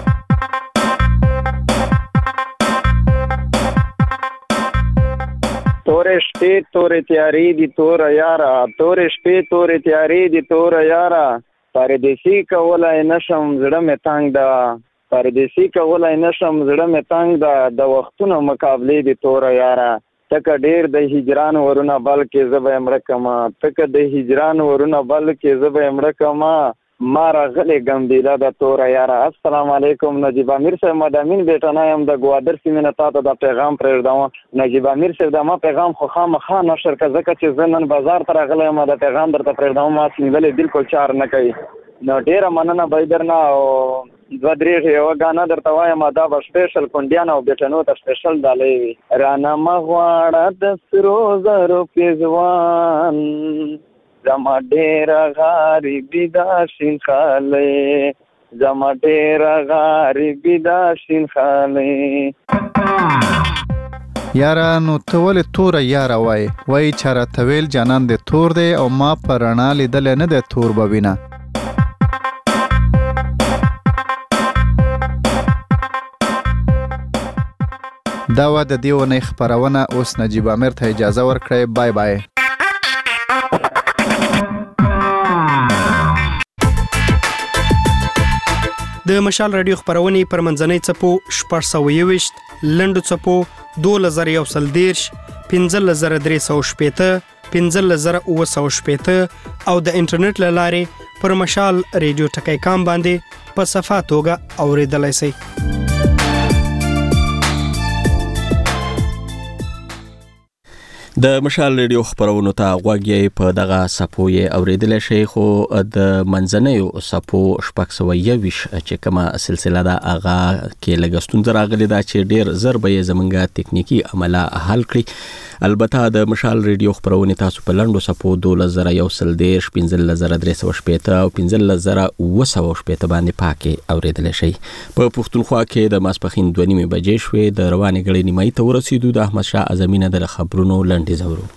تورې شپې تورې تیارې دي تور یارا تورې شپې تورې تیارې دي تور یارا پردیسی کولای نشم زړه مې تنگ ده پردیسی کولای نشم زړه مې تنگ ده د وختونو مقابلې دي تور یارا تک ډیر د هجران ورونه بلکې زبې امړکما تک د هجران ورونه بلکې زبې امړکما مارا غلې ګمدیلا د تور یارا. السلام علیکم نجیب امیر صاحب مدامین بیٹا نایم د گوادر سیمه تا ته د پیغام پرېږدم نجیب امیر صاحب د ما پیغام خو خامخا نشر کا زکه چې زنن بازار تر غلې ما د پیغام درته پرېږدم ما څنګه بالکل چار نه کوي نو ډیره مننه بيدرنا او دو درې یو غانا درته وایم دا به سپیشل کونډیان او بیٹنو ته سپیشل دالې رانا مغواړه د سرو زرو پیزوان زما ډیره غریبی دا شین خاله زما ډیره غریبی دا شین خاله. یارا نو ته ولې تور یارا وای چاره تویل جانان د تور دی او ما پرانا لیدل نه د تور بوینه. دا و د دیونه خبرونه اوس نجیب امیر ته اجازه ورکړئ. بای بای. د مشال رادیو خبرونه پر منځنۍ چپو 421 لندو چپو 2113 15315 15315 او د انټرنیټ لارې پر مشال رادیو ټکی کام باندې په صفه توګه اوریدلای شئ. د مشال ریډیو خبرونو ته غوږی په دغه صفو یې اوریدل شي خو د منځنیو صفو 421 چې کومه سلسله ده هغه کې لګستون راغلي دا چې ډیر زر به زمونږه تکنیکی عمله حل کړي البته د مشال ریډیو خبرونه تاسو په لندو سپو 2113 15380 او 15780 باندې پاکه اوریدل شي. په پښتونخوا کې د ماسپخین 2:30 بجې شوې د روانې غړې نیمه ته ورسېدو. د احمد شاه اعظمینه د خبرونو لنډیز اورو.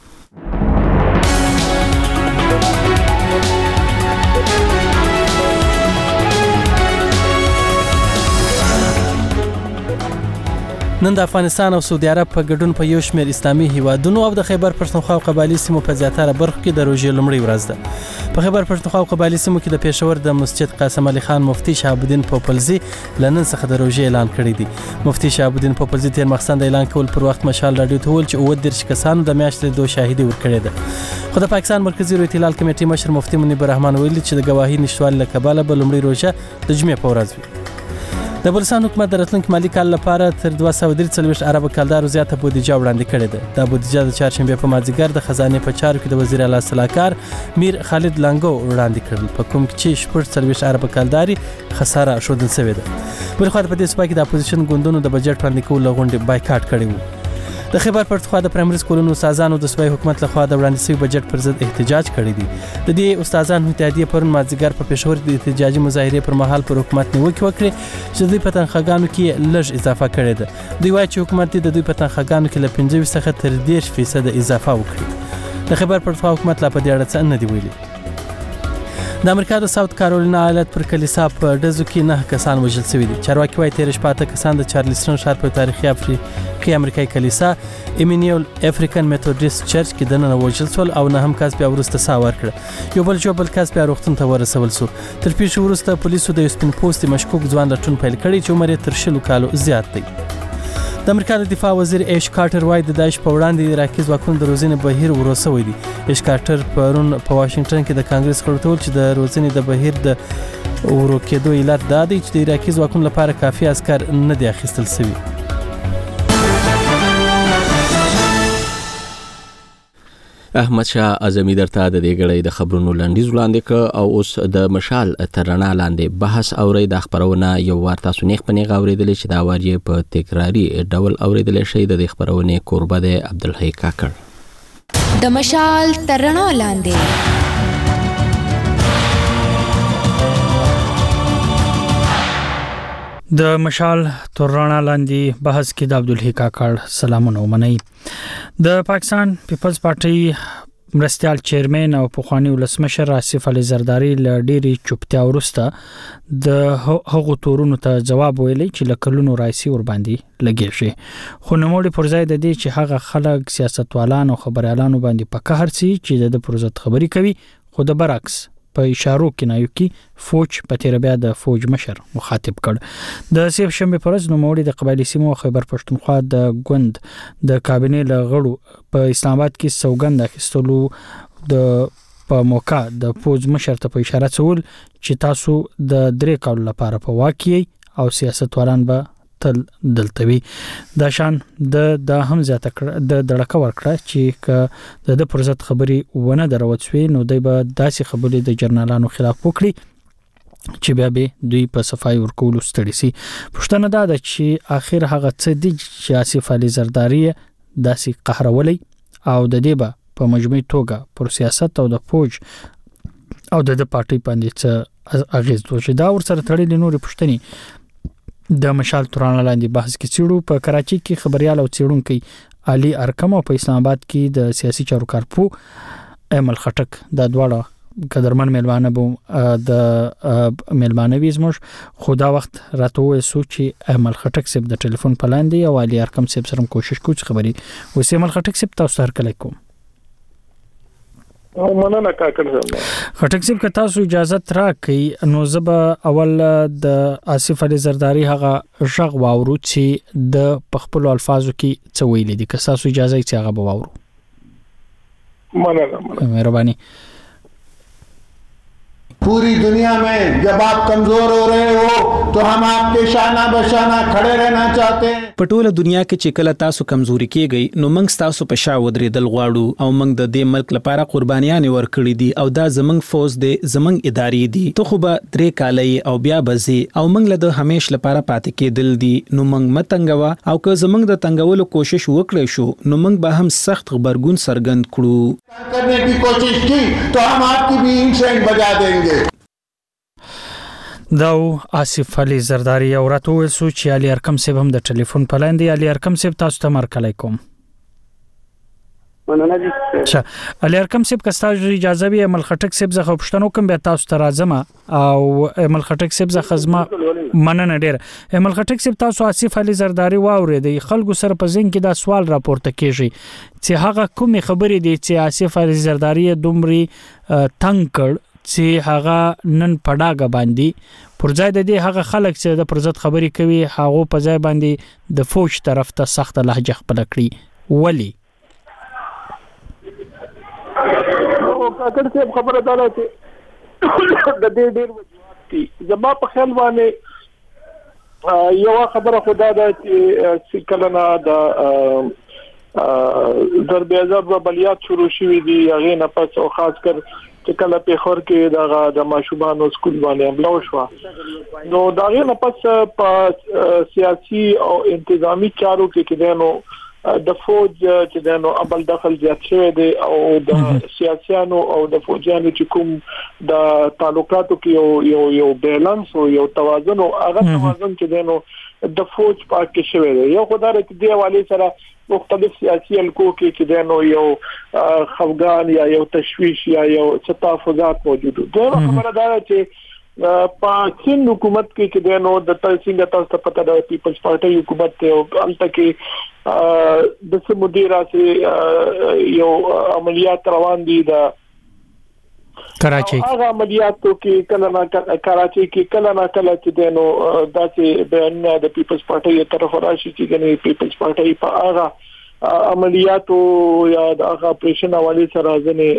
نن د افغانستان او سعودي عرب په ګډون په یو شمېر اسلامي هیوادونو او د خیبر پښتونخوا او قبایلی سیمو په زیاتره برخو کې د روژې لومړۍ ورځ ده. په خیبر پښتونخوا او قبایلی سیمو کې د پېښور د مسجد قاسم علي خان مفتي شهاب الدین پوپلزي لنن څخه د روژې اعلان کړی دی. مفتي شهاب الدین پوپلزي تیر مخستان د اعلان کول پر وخت مشال راډیو ته ویل چې 29 کسانو د میاشتې د شاهدي ورکړې ده. خو د پاکستان مرکزی روی احتلال کمیټې مشر مفتي منیب الرحمن ویلي چې د گواهی نشټوالي له کبله به لومړۍ روژه د جمعې په ورځ وي. د بلوچستان حکومت د راتلونکي مالي کال لپاره تر 243 ارب کلدارو زیاته بودیجه وړاندې کړې ده. دا بودیجه د چهارشنبه په مازیګر د خزانه په چارو کې د وزیر اعلی صلاحکار میر خالد لانګو وړاندې کړل، په کوم کې چې 40 ارب کلداري خساره شودل شوې ده. بل خو په دې سپا کې د اپوزیشن ګوندونو د بجټ وړاندې کولو غونډه بایکاټ کړې و. د خیبر پښتونخوا د پرایمري سکولونو استادانو د صوبایي حکومت لخوا د وړاندې شوی بجټ پر ضد احتجاج کړی دی. د دې استادانو اتحادیه پرون مازیګر په پېښور د احتجاجي مظاهره پر مهال پر حکومت نیوکه وکړه چې د پتنخګانو کې لږ اضافه کړې ده. دوی وایي چې حکومت د دوی پتنخګانو کې له 25 څخه تر 10% اضافه وکړي. د خیبر پښتونخوا حکومت لا په دې اړه څه نه دی ویلي. د امریکا د ساوث کارولینا ایالت پر کلیسا په ډزو کې 9 کسان وژل شوي دي. چارواکي وايي 13 کسان د چارلستون ښار په تاریخي افریقي امریکایي کلیسا ایمینیول افریکن میتودیست چرچ کې دننه وژل شول او 9 کس بیا وروسته ساه ورکړه. یو بل کس بیا روغتون ته ورسول شو. تر پیښې وروسته پولیسو د یو سپین پوستي مشکوک ځوان لټون پیل کړی چې عمر یې تر 20 کالو زیات دی. د امریکا د دفاع وزیر ایش کارټر وايي د داعش په وړاندې عراقي ځواکونو د روزنې بهیر وروسوي دي. ایش کارټر پرون په واشنگټن کې د کانګرس غړو ته ویل چې د روزنې د بهیر د ورکېدو علت دا دی چې د عراقي ځواکونو لپاره کافي عسکر نه دي اخیستل شوي. احمد شاه اعظمي درته د دې غړې د خبرونو لنډیز وړاندې ک او اوس د مشال ترنا لاندې بحث اوري. د خبرونه یو ور تاسو نه خپنه غوړېدل چې دا وریه په تکراری ډول اورېدل شي. د خبرونه قربه د عبدالحی کاکړ. د مشال ترنا لاندې د مشال ترنا لاندې بحث کې د عبدالحی کاکړ سلامونه ومنئ. د پاکستان پیپلز پارټي مرستيال چیرمن او پخوانی ولسمشر آصف علي زرداری له ډېری چوپتیا وروسته د هغو تورونو ته جواب ویلی چې لکلونو رئیسي ور باندې لګی شي. خو نوموړي پرځای د دې چې هغه خلک سیاستوالان او خبريالانو باندې په قهر سي چې د پروژه خبري کوي، خو د برعکس په اشارو کې نایوکي فوج په تیر بیا د فوج مشر مخاطب کړ. د سیب شنبه پرځ نوموړي د قبایلی سیمو خیبر پښتونخوا د ګوند د کابینې لغړو په اسلام آباد کې سوګند اخیستلو د په موقع د فوج مشر ته په اشاره څول چې تاسو د 3 کال لپاره په واقعي او سیاستوالان به تل دلتوي. دا شان د هم زیاته کړ د دړکه ورکړه چې د پرزت خبري ونه دروځوي نو دای به داسې خبرې د جرنالانو خلاف وکړي چې بیا به دوی په صفای ورکول ستړي سي. پښتنه دا د چې اخر هغه څه دي چې آصف علي زرداری داسې قهرولي او د دې به په مجموعي توګه پر سیاست او د فوج او د پارټي باندې څه اغیز دوی دا ورسره تړلې نورې پښتني د مشال ترانه لاندې بحث کې چیرو په کراچي کې خبريال او چیرونکو علي ارکم او په اسلام آباد کې د سیاسي چارو کارپو امل خټک د دواړه قدرمن ملوانه بو د ملوانه ویزمش خدا وخت راته وسو چې امل خټک سب د ټلیفون پلاندې او علي ارکم سب سره کوشش کوي خبري وسه امل خټک سب تاسو هر کله کوم او مننه کاکړ خټک سب که تاسو اجازه راکړئ نو زب اول د آصف علي زرداری هغه ژغ واورو چې د پخپل الفاظو کې څه ویل دي که تاسو اجازه یې هغه واورو. مننه مهرباني. पूरी दुनिया में जब आप कमजोर हो रहे हो तो हम आपके शाना बशाना खड़े रहना चाहते हैं। په ټوله دنیا کې چې کله تاسو کمزوري کیږئ نو موږ تاسو په شا ودرېدل غواړو او موږ د دې ملک لپاره قربانیانې ورکړې دي او دا زموږ فوج دی زموږ ادارې دي ته خو به 3 کاله او بیا بزي او موږ له د همیش لپاره پاتې کېدل دي نو موږ متنګوا او که زموږ د تنګولو کوشش وکړې شو نو موږ به هم سخت خبرګون سرګند کړو करने की कोशिश की तो हम आपकी भी इंसेंट बजा देंगे। دا آصف علي زرداری او راته ویل سو چې علي ارکم صاحب هم د ټلیفون په لاندې علي ارکم صاحب تاسو ته مرکه کوم. اچھا علي ارکم صاحب که تاسو اجازه وي عمل خټک صاحب زخه پښتنو کوم به تاسو ته راځم او عمل خټک صاحب زخه زما مننه ډیر. عمل خټک صاحب تاسو آصف علي زرداری واورېدي خلکو سره په ځین کې دا سوال راپورته کیږي چې هغه کومې خبرې دي چې آصف علي زرداری دومره تنگ کړ چې هغه نن پډاګه باندې پر ځای د دې هغه خلک چې د پرزت خبرې کوي هغه په ځای باندې د فوج طرف ته سخت لهجه خپل کړی ولی او کاکړ صاحب خبره ده چې د دې ډېر وجوهات زما په خیال باندې یو خبره خدا ده چې کله نه د ضرب عذاب و بلیات شروع شوې دي هغه نه پس او خاص کر چې کله په خور کې د ماشومان سکول باندې حمله وشو نو دا غي نه پس په سیاسي او انتظامی چارو کې دنو د فوج چې دنو عمل دخل زیات شوی دی او د سیاسيانو او د فوجانو چې کوم د تعلقاتو کې یو بیلانس او یو توازن او هغه توازن چې دنو د فوج پاک شوی دی یو خدای ته دی حواله سره مختلف سیاسي الکو کې چې دنو یو خفغان یا یو تشویش یا یو تطافات موجود دي خبره ده چې پاکستان حکومت کې چې دنو د تاسو ته پته ده پیپلز پارټي حکومت ته او البته کې د سمودیرا سي یو عملیات روان دي د کراچي هغه عملیاتو کې کله نه کراچي کې کله نه کله چې دنو داسې بیان د پیپلز پارټي طرف راشي چې ګنې پیپلز پارټي په هغه عملیاتو یا د هغه اپریشن حواله سره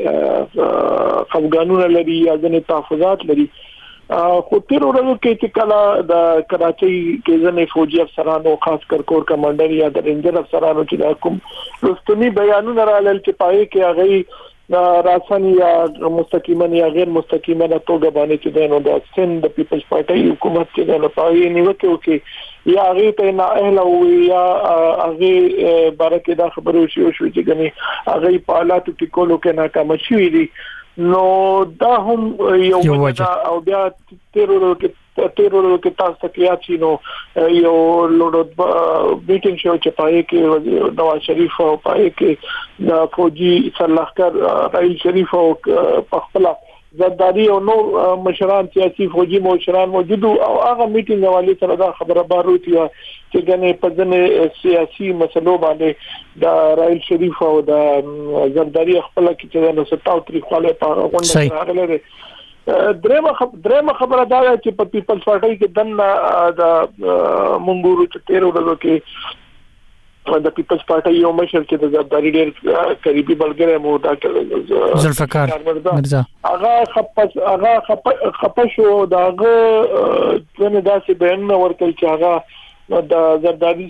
ځنې خفګانونه لري یا ځنې تحفظات لري خو تیر ورځو کې چې کله د کراچي کې ځنې فوجي افسرانو خاص کر کور کمانډر یا د رینجر افسرانو چې کوم رستمی بیانونه رالل چې پای کې هغه راسن یا مستقیما یا غیر مستقیما توګه باندې چې دنو د سند د پیپلز پارټي حکومت چې دنو پای نیوکه وکي یا هغه ته نه اهل او یا هغه بارکه دا خبرو شو چې ګني هغه په حالاتو کې کولو کې ناکام شوی دي نو دا هم یو وجه او بیا تیرولو کې تاسو ته کیاچی نو یو لوډ میټینګ شو چې پای کې نواز شریف او پای کې د فوجي سرلخر رائل شریف او پخپلا زرداری او نو مشران سیاسي فوجي مشران موجود او هغه میټینګ حواله سره دا خبره باروتی چې ګنې په ځنې سیاسي مسلو باندې د رائل شریف او د زرداری خپل کې چې نو 27 خاله په غونډه راغله درېمه خبره دا چې په پیپلز پارټي کې دنه د منګورو چې 13 ورځو کې د پیپلز پارټي یو مشر چې د زرداری ډېر قریبي بلګری مو ډاکټر ذوالفقار مرزا هغه خپشو داغه څنګه داسې بیان ورکړ چې هغه د زرداری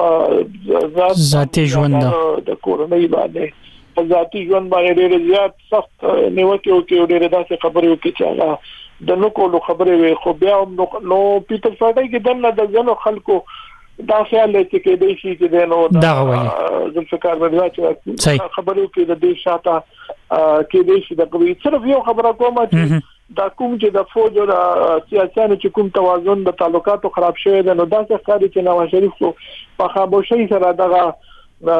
سے ذاتي ژوند د کورنۍ باندې په ذاتي ژوند باندې ډېر زیات سخت نیوکه او ډېر داسې خبرې وکړي چې هغه د نو کولو خبرې خو بیا نو پیپلز پارټي کې دنه د ځنو خلکو دا خیال لري چې د شي چې دنو دا ذوالفقار مرزا چې خبرو کې د دې شاته کې د شي د کوي صرف یو خبره کومه چې دا کوم چې د فوج او سیاسيانو چې کوم توازن د تعلقاتو خراب شوی دی نو دا څه ښکاري چې نواز شریف په خاموشۍ سره دغه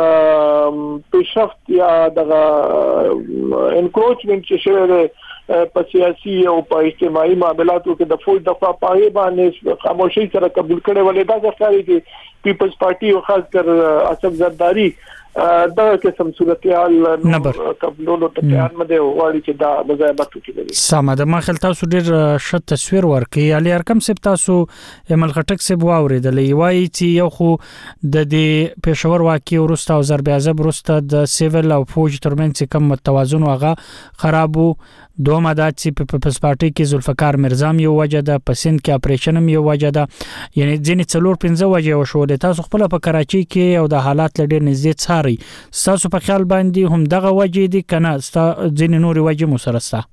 پیشرفت یا دغه انکروچمنت چې شوی دی په سیاسي او په اجتماعي معاملاتو کې د فوج د خوا پای باندې خاموشي سره قبول کړي ولې دا ځکه چې پیپلز پارټي او خاص کر اسف زرداری دا قسم صورتحال قبلولو ته تیار مده وړي چې دا مزایبت وکړي. سمه ده. ما خل تاسو ډیر ښه تصویر ورکړي. علي ارکم سپ تاسو عمل خټک سپ واوریدلې وایي چې یو خو د دې پېښور واقع ورسته او ضرب عذاب ورسته د سیویل او فوج ترمنځ کم توازن واغه خرابو. دومره دا چې په پیپلز پارټي کې ذوالفقار مرزا یو وجه ده، په سند کې اپریشن هم یو وجه ده، یعنی ځینې 4-5 وجه وشولې. تاسو خپل په کراچي کې او د حالات لډیر نږدې څاري، تاسو په خیال باندې هم دغه وجه دي کنه ځینې نور وجه مو سره ستا؟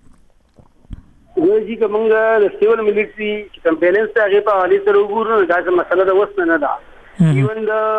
وایي چې موږ د سیول ملټري چې کوم بیلنس ته هغه په حواله سره وګورو دا چې مسله د وسنه نه ده. ایون د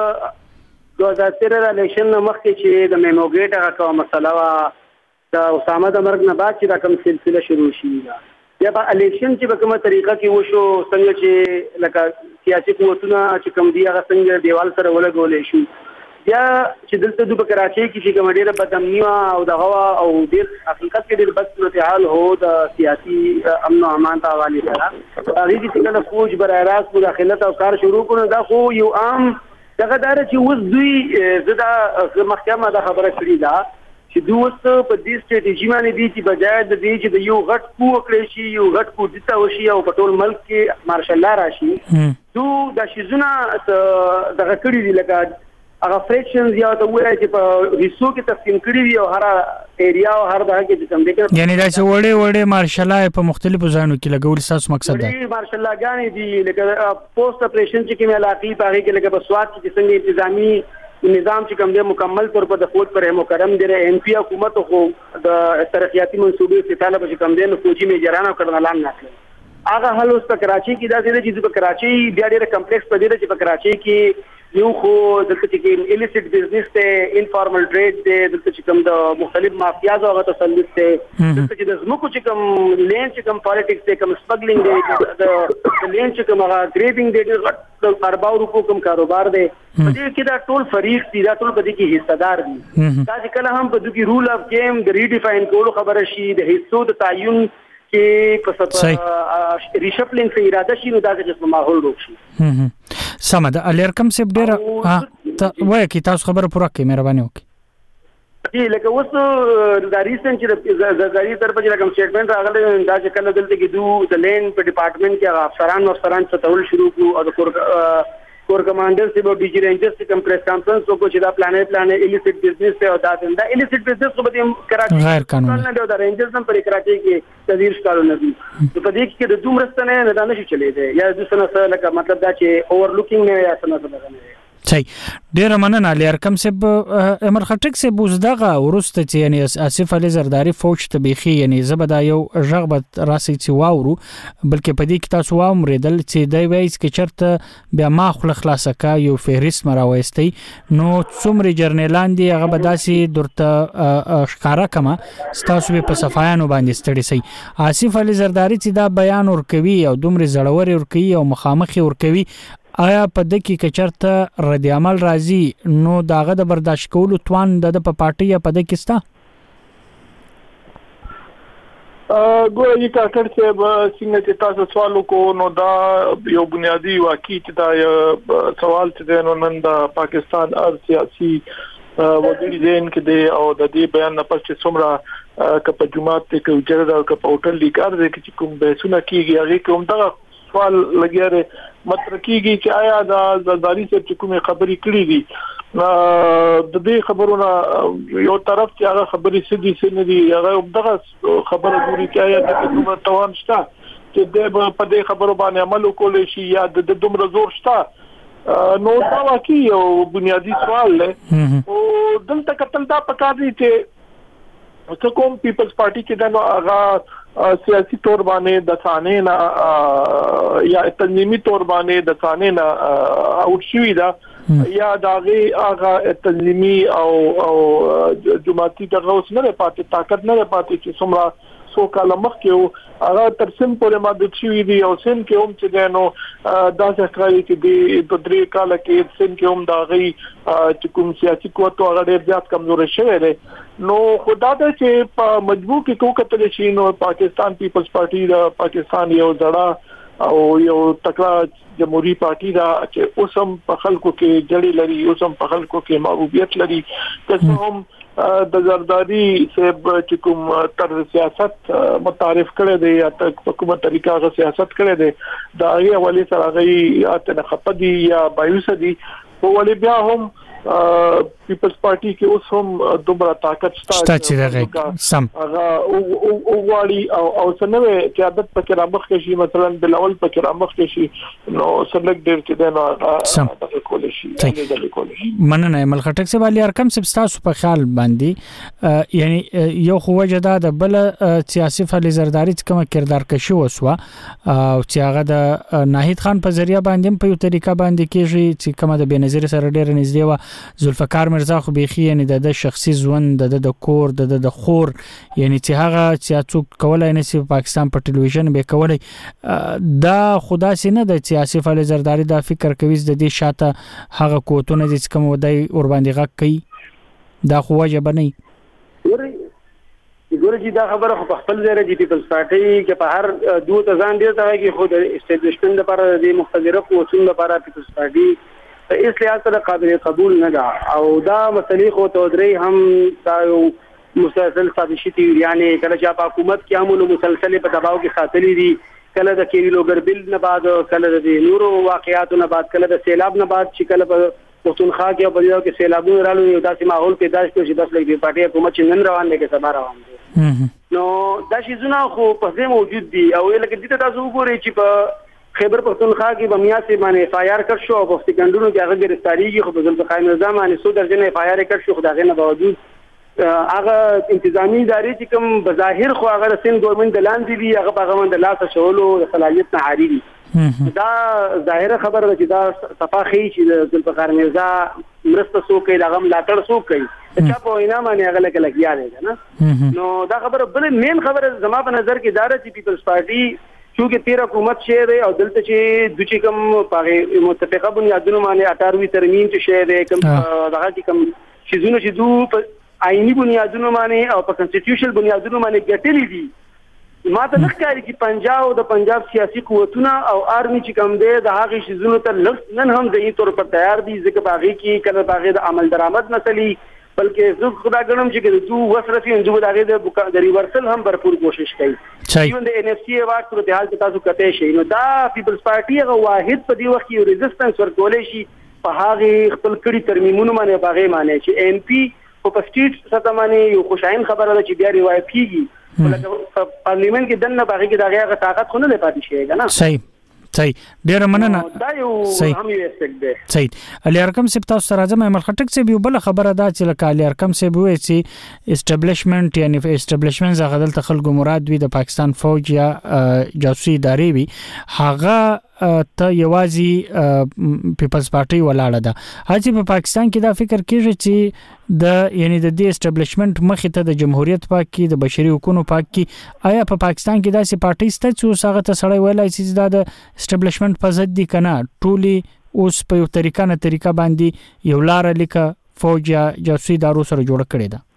2013 الیکشن مخکې چې د میموګیټ هغه کومه مسله وا دا اسامه د مرګ نه بعد چې دا کوم سلسله شروع شي یا په الیکشن چې په کومه طریقه کې وشو څنګه چې لکه سیاسي قوتونه چې کوم دی هغه څنګه دیوال سره ولګولې شو یا چې دلته د کراچۍ کې چې کوم ډیره بدامنی او د هوا او ډیر حقیقت کې ډیر بد صورتحال هو د سیاسي امن او امان ته حواله سره هغه چې څنګه فوج برای راست مداخلت او کار شروع کړو دا خو یو عام دغه دار چې وس دوی زدا محکمه دا خبره کړې ده چې دوست په دې سټریټیجی باندې دي چې بجای د دې چې د یو غټ کو کړی شي یو غټ کو دتا وشي او په ټول ملک کې مارشل لا راشي دو د شیزونه دغه کړی دي لکه هغه فریکشنز یا د وایي چې په ریسو کې تقسیم کړی دي او هر ایریا او هر دغه کې کوم دي یعنی دا چې وړې مارشل په مختلفو ځایونو کې لګول تاسو مقصد ده مارشل غانې دي لکه پوسټ اپریشن چې کومه علاقې پاره کې لکه بسوات چې څنګه انتظامی نظام چې کوم دی مکمل طور په د فوج پر مکرم دی ایم پی حکومت خو د ترقیاتی منصوبې په طالب چې کوم دی نو فوجي میجرانو کړنلان نه کړل هغه حل اوس په کراچي کې دا دی چې په کراچي بیا ډېر کمپلیکس په دی چې په کراچي کې یو خو دلته چې الیسیټ بزنس ته انفارمل ټریډ دی دلته چې کوم د مختلف مافیاز او تسلط ته دلته چې د زموږ چې کوم لین چې کوم پالیټکس ته کوم سپګلینګ دی د لین چې کوم ګریبینګ دی د ارباو روپو کوم کاروبار دی په دې کې دا ټول فریق دي دا ټول په دې کې حصہ دار دي دا چې کله هم په دغه رول اف گیم د ریډیفاین کولو خبره شي د حصو د تعین کې په سبا ریشپلینګ څخه اراده شي نو دا چې ماحول روک شي سمه ده. الرکم سپ ډیر وای کی تاسو خبره پوره کړئ مهرباني وکړئ. لکه اوس دا ریسنت چې د غاری طرف چې کوم سټیټمنټ راغلی دا چې کله دلته کې د لین په ډپارټمنټ کې افسران ستول شروع کړو او د کور کمانډر سی بو ډي جی رینجرز چې کوم پریس کانفرنس کو چې دا پلان الیسیټ بزنس ته او دا الیسیټ بزنس کو به کراچي غیر قانوني نه دا رینجرز هم پر کراچي کې تدیر ښکارو نه دي په دې کې د دومرستانه نه دا نشي چلی دی یا د سنه لکه مطلب دا چې اوورلوکینګ نه یا سنه نه صحیح. ډیر مننه علي ارکم سب امر خټک سب بوزدغه ورسته چې یعنی اسف علي زرداری فوج ته بيخي یعنی زبدا یو ژغبت راسي چې واورو بلکې په دې کې تاسو واوریدل چې دی وایي چې چرته بیا ما خلاصه کا یو فهرست مراويستي نو څومره جرنیلان دي هغه بداسي درته ښکارا کما تاسو په صفایانو باندې ستړي سي. اسف علي زرداری چې دا بیان ورکوي او دومره زړور ورکوي او مخامخ ورکوي آیا په دکی کچرته رد عمل راځي نو داغه د برداشت کولو توان د په پارټي یا په دکی ستا ګورې کاکړ چې څنګه چې تاسو سوال وکړو نو دا یو بنیادی واقعي چې دا سوال چې نو نن د پاکستان سیاسي وګړي دین کې دی او د دې بیان نه پس چې څومره کپ جمعات ته کې جره او کپ هوټل لیکار دي چې کوم به سونه کیږي هغه کوم دا سوال لګیاره مطلب کیږي چې آیا د زرداری صاحب چې کومه خبري کړې دي د دې خبرونه یو طرف چې هغه خبري سدي سندي هغه دغه خبره ګوري چې آیا د کومه توان شته چې د په دې خبرو باندې عمل وکول شي یا د دومره زور شته نو دا واقعي یو بنیادی سوال دی او دلته قتل دا پکار دي چې کوم پیپلز پارټي کې دا هغه سیاسي تور باندې د ثانې نه یا تنظیمي تور باندې د ثانې نه اوټ شوی دا یا داغه هغه تنظیمي او جماعتي دغه اوس نه پاتې طاقت نه پاتې چې څومره سو کال مخکې هغه تر سم پورې ماده شوی دی او سن کې هم چې نو دا ځکه چې د درې کال کې سن کې هم داغه چې کوم سیاسي قوت هغه ډېر زیات کمزوري شوی دی نو خدا دې چې په مجبور کې کو کتل شي نو پاکستان پیپلز پارټي د پاکستان یو ځړه او یو تکړه جمهوریت پارټي دا چې اوسم په خلکو کې جړې لري اوسم په خلکو کې محبوبیت لري که هم د زرداری صاحب چې کوم طرز سیاست متعارف کړي دي یا په کومه طریقه غو سیاست کړي دي دا یې ولې سره غي اته خپدي یا بایوس دي په ولې بیا هم پیپلز پارټي کې اوس هم دومره طاقت شته چې دغه سم هغه او واړي او سنوي چې عادت پکې رامخ کې شي مثلا بلاول پکې رامخ کې شي نو سلیکټ ډیر چې دا نو کول شي مننه مل خټک سه والی ارقام سب تاسو په خیال باندې یعنی یو خو وجدا د بل سیاسي فعال زرداری کوم کردار کشي وسوه او چې هغه د ناهید خان په ذریعہ باندې په یو طریقه باندې کېږي چې کومه د بنظیر سره ډیر نږدې و ذوالفقار مرزا خو بيخي یعنی د شخصي ژوند د کور د خور یعنی چې هغه چې څوک کولای نه سي پاکستان په ټلویزیون به کولای دا خدا سي نه د سیاسي فعال زرداری دا فکر کوي د دې شاته هغه کوتونه چې کوم ودای اور باندې غږ کوي دا خو واجب نه ګورې چې دا خبره خو په خپل ځای کې پیپلز پارټي کې په هر دوه ځان دی ته کې خو د اسټابلیشمنت لپاره د مختلفو قوتونو لپاره پیپلز پارټي په اصلاحات سره قابل قبول نه ده او دا مسلې خو ته درې هم دا یو مسلسل سازشي دي یعنی کله چې په حکومت کې عملو مسلسل په دباو کې ساتلې دي کله د کېریلوګر بل نه بعد کله د نورو واقعاتو نه بعد کله د سیلاب نه بعد چې کله په پښتونخوا کې په یو کې سیلابونه رالو یو داسې ماحول پیدا شو چې داس لګي پارټي حکومت چې نن روان دی کې سبا روان دی نو دا شي زونه خو په ځای موجود دي او لکه دې تاسو وګورئ چې په خیبر پختونخوا کې بمیا سي باندې اف آی آر کړ شو او په سکندونو کې هغه گرفتاریږي خو بزل قائم نظام باندې 100 درجه اف آی آر کړ شو خدای نه باوجود هغه انتظامی ادارې چې کوم بظاهر خو هغه سین ګورنمنت دلان دي هغه په غوند لاسه شولو صلاحیت نه حري دي دا ظاهره خبره ده چې دا صفاخي چې ذوالفقار مرزا مرسته سو کوي دا غم لاټړ سو کوي چې په وینا باندې هغه لکه لګیا دی نه نو دا خبره بل مین خبره زما په نظر کې دار چې پیپلز پارټي چونکه تیر حکومت شهر او دلته چې د چې کوم په متفقه بنیادونو باندې 18 ترمیم چې شهر کوم دغه چې کوم شیزونه چې دوه په آئینی بنیادونو باندې او په کنسټیټیوشنل بنیادونو باندې ګټلې دي ما ته ښکاري چې پنجاب او د پنجاب سیاسي قوتونه او آرمي چې کوم دی د هغه شیزونو ته نن هم د یي تور پر تیار دي ځکه باغی کې کله باغی د عمل درآمد مسلې بلکې زه خدا ګڼم چې دوه وسرفي انځو دغه د ریورسل هم भरपूर کوشش کوي چې د ان اف سی واک پر د حال تاسو کته شي نو دا پیپلز پارټي هغه واحد په دی وخت کې ریزिस्टنس ورکولې شي په هغه خپل کړي ترمیمونو باندې باغې معنی چې ام پی په سټیټ سره باندې یو خوشاین خبره ده چې بیا روایت کیږي ولکه پارلیمنت کې دنه باغې کې دغه طاقت خو نه پاتې شي نه صحیح ډیر مننه دا یو هم یو اسپیکټ دی صحیح علي ارقم سپ تاسو سره راځم عمل خټک سپ یو بل خبره ده چې لکه علي ارقم سپ وایي چې اسټابلیشمنت یعنی اسټابلیشمنت زغه دلته خلکو مراد وي د پاکستان فوج یا جاسوسي ادارې وي هغه ته یوازې پیپلز پارټي ولاړه ده هڅه په پاکستان کې دا فکر کیږي چې د یعنی د دې اسټابلیشمنت مخې ته د جمهوریت پاک کې د بشري حقوقو پاک کې آیا په پاکستان کې داسې پارټي ست چې هغه ته سړی ویلای چې دا د اسټابلیشمنت په ضد دي کنه ټولي اوس په یو طریقه باندې یو لار لیکه فوج یا جاسوسي ادارو سره جوړ کړي ده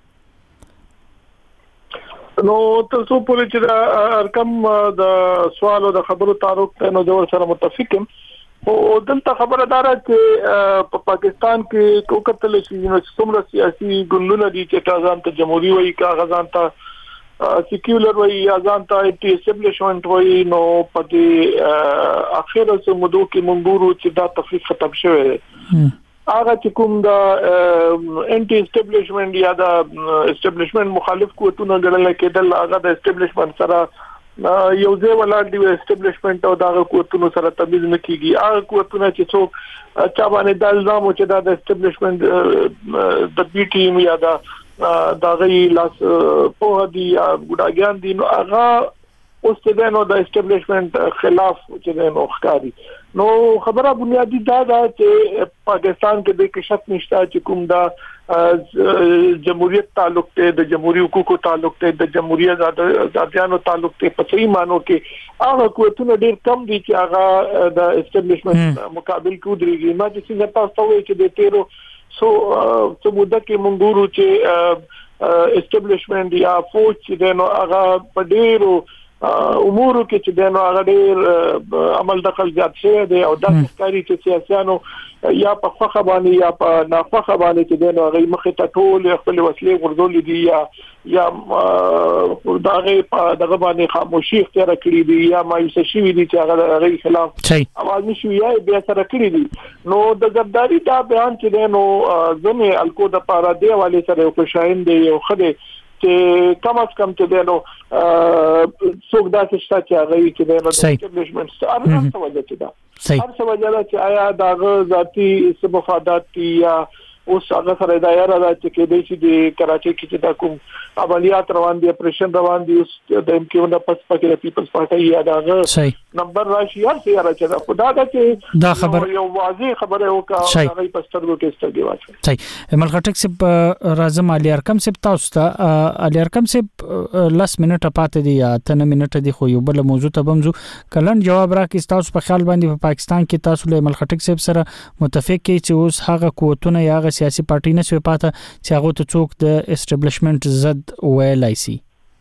نو تاسو په چې دا ارقام د سوال او د خبرو تعلق ته نو جوړ سره متفقم او دلته خبردار چې په پاکستان کې کوکتل شي نو څومره سیاسي ګوندونه دي چې تازان ته جمهوریت وایي کاغذان ته سیکولر وایي ازان ته اسټابلیشمنت وایي نو په دې اخر سمودو کې منګورو چې دا تفریق ختم شوی دی هغه چې کوم دا انټي اسټابلیشمنت یا دا اسټابلیشمنت مخالف قوتونه ګڼل کېدل هغه د اسټابلیشمنت سره یو ځای ولاړ دی اسټابلیشمنت او دا قوتونو سره تبعیض نه کیږي هغه قوتونه چې څوک چا باندې د الزام او چې دا اسټابلیشمنت د بي ټیم یا دا غي لاس په دي یا ګډاګان دي نو هغه اوس ته نو د اسټابلیشمنت خلاف چې نو ښکاری نو خبره بنیادی دا چې پاکستان کې د کشف نشته چې کوم دا جمهوریت تعلق ته د جمهوریت حقوقو تعلق ته د جمهوریت آزادیانو تعلق ته په صحیح مانو کې هغه قوتونه ډېر کم دي چې هغه د اسټابلیشمنت مقابل کو درېږي ما چې څنګه تاسو وایي چې د تیرو سو مدته کې منګورو چې اسټابلیشمنت یا فوج چې نو هغه په ډېرو امور کې چې دنه هغه ډېر عمل دخل زیات شوی دی او د ښکاری چې سیاسيانو یا په خوخه باندې یا په ناخوخه باندې چې دنه هغه مخې ته ټول خپل وسلې ورزول دي یا دغه په دغه باندې خاموشي اختیار کړی دي یا مایوس شوی دي چې هغه خلاف اواز نشي یا بیا سره کړی دي نو د زرداری دا بیان چې دنه زمي الکو د پاره دی والے سره یو شاین دی یو خدای چې کم از کم چې دنو څوک داسې شته چې هغه چې دنو اسټابلیشمنټ هر څه وجه چې دا هر څه وجه چې آیا دا ذاتی مفادات یا اوس هغه سره دا یاره دا چې کې د چې کراچي کې چې دا کوم عملیات روان دي اپریشن روان دي اوس د امکیو نه پس پکې د پیپلز پارټي یا دا نمبر راشي هر څه یاره چې دا خدا دا چې دا خبر یو واضح خبره وکړه هغه پسترګو کې ستګي واچو صحیح عمل خټک سب راځم علي ارقم سب تاسو ته علي ارقم سب لاس منټه پاتې دي یا 3 منټه دي خو یو بل موضوع ته بمزو کلن جواب راکې تاسو په خیال باندې په پاکستان کې تاسو له عمل خټک سب سره متفق کې چې اوس هغه قوتونه یا سیاسي پارټي نه سوي پاته چې هغه ته څوک د اسټابلیشمنت زد ویلای شي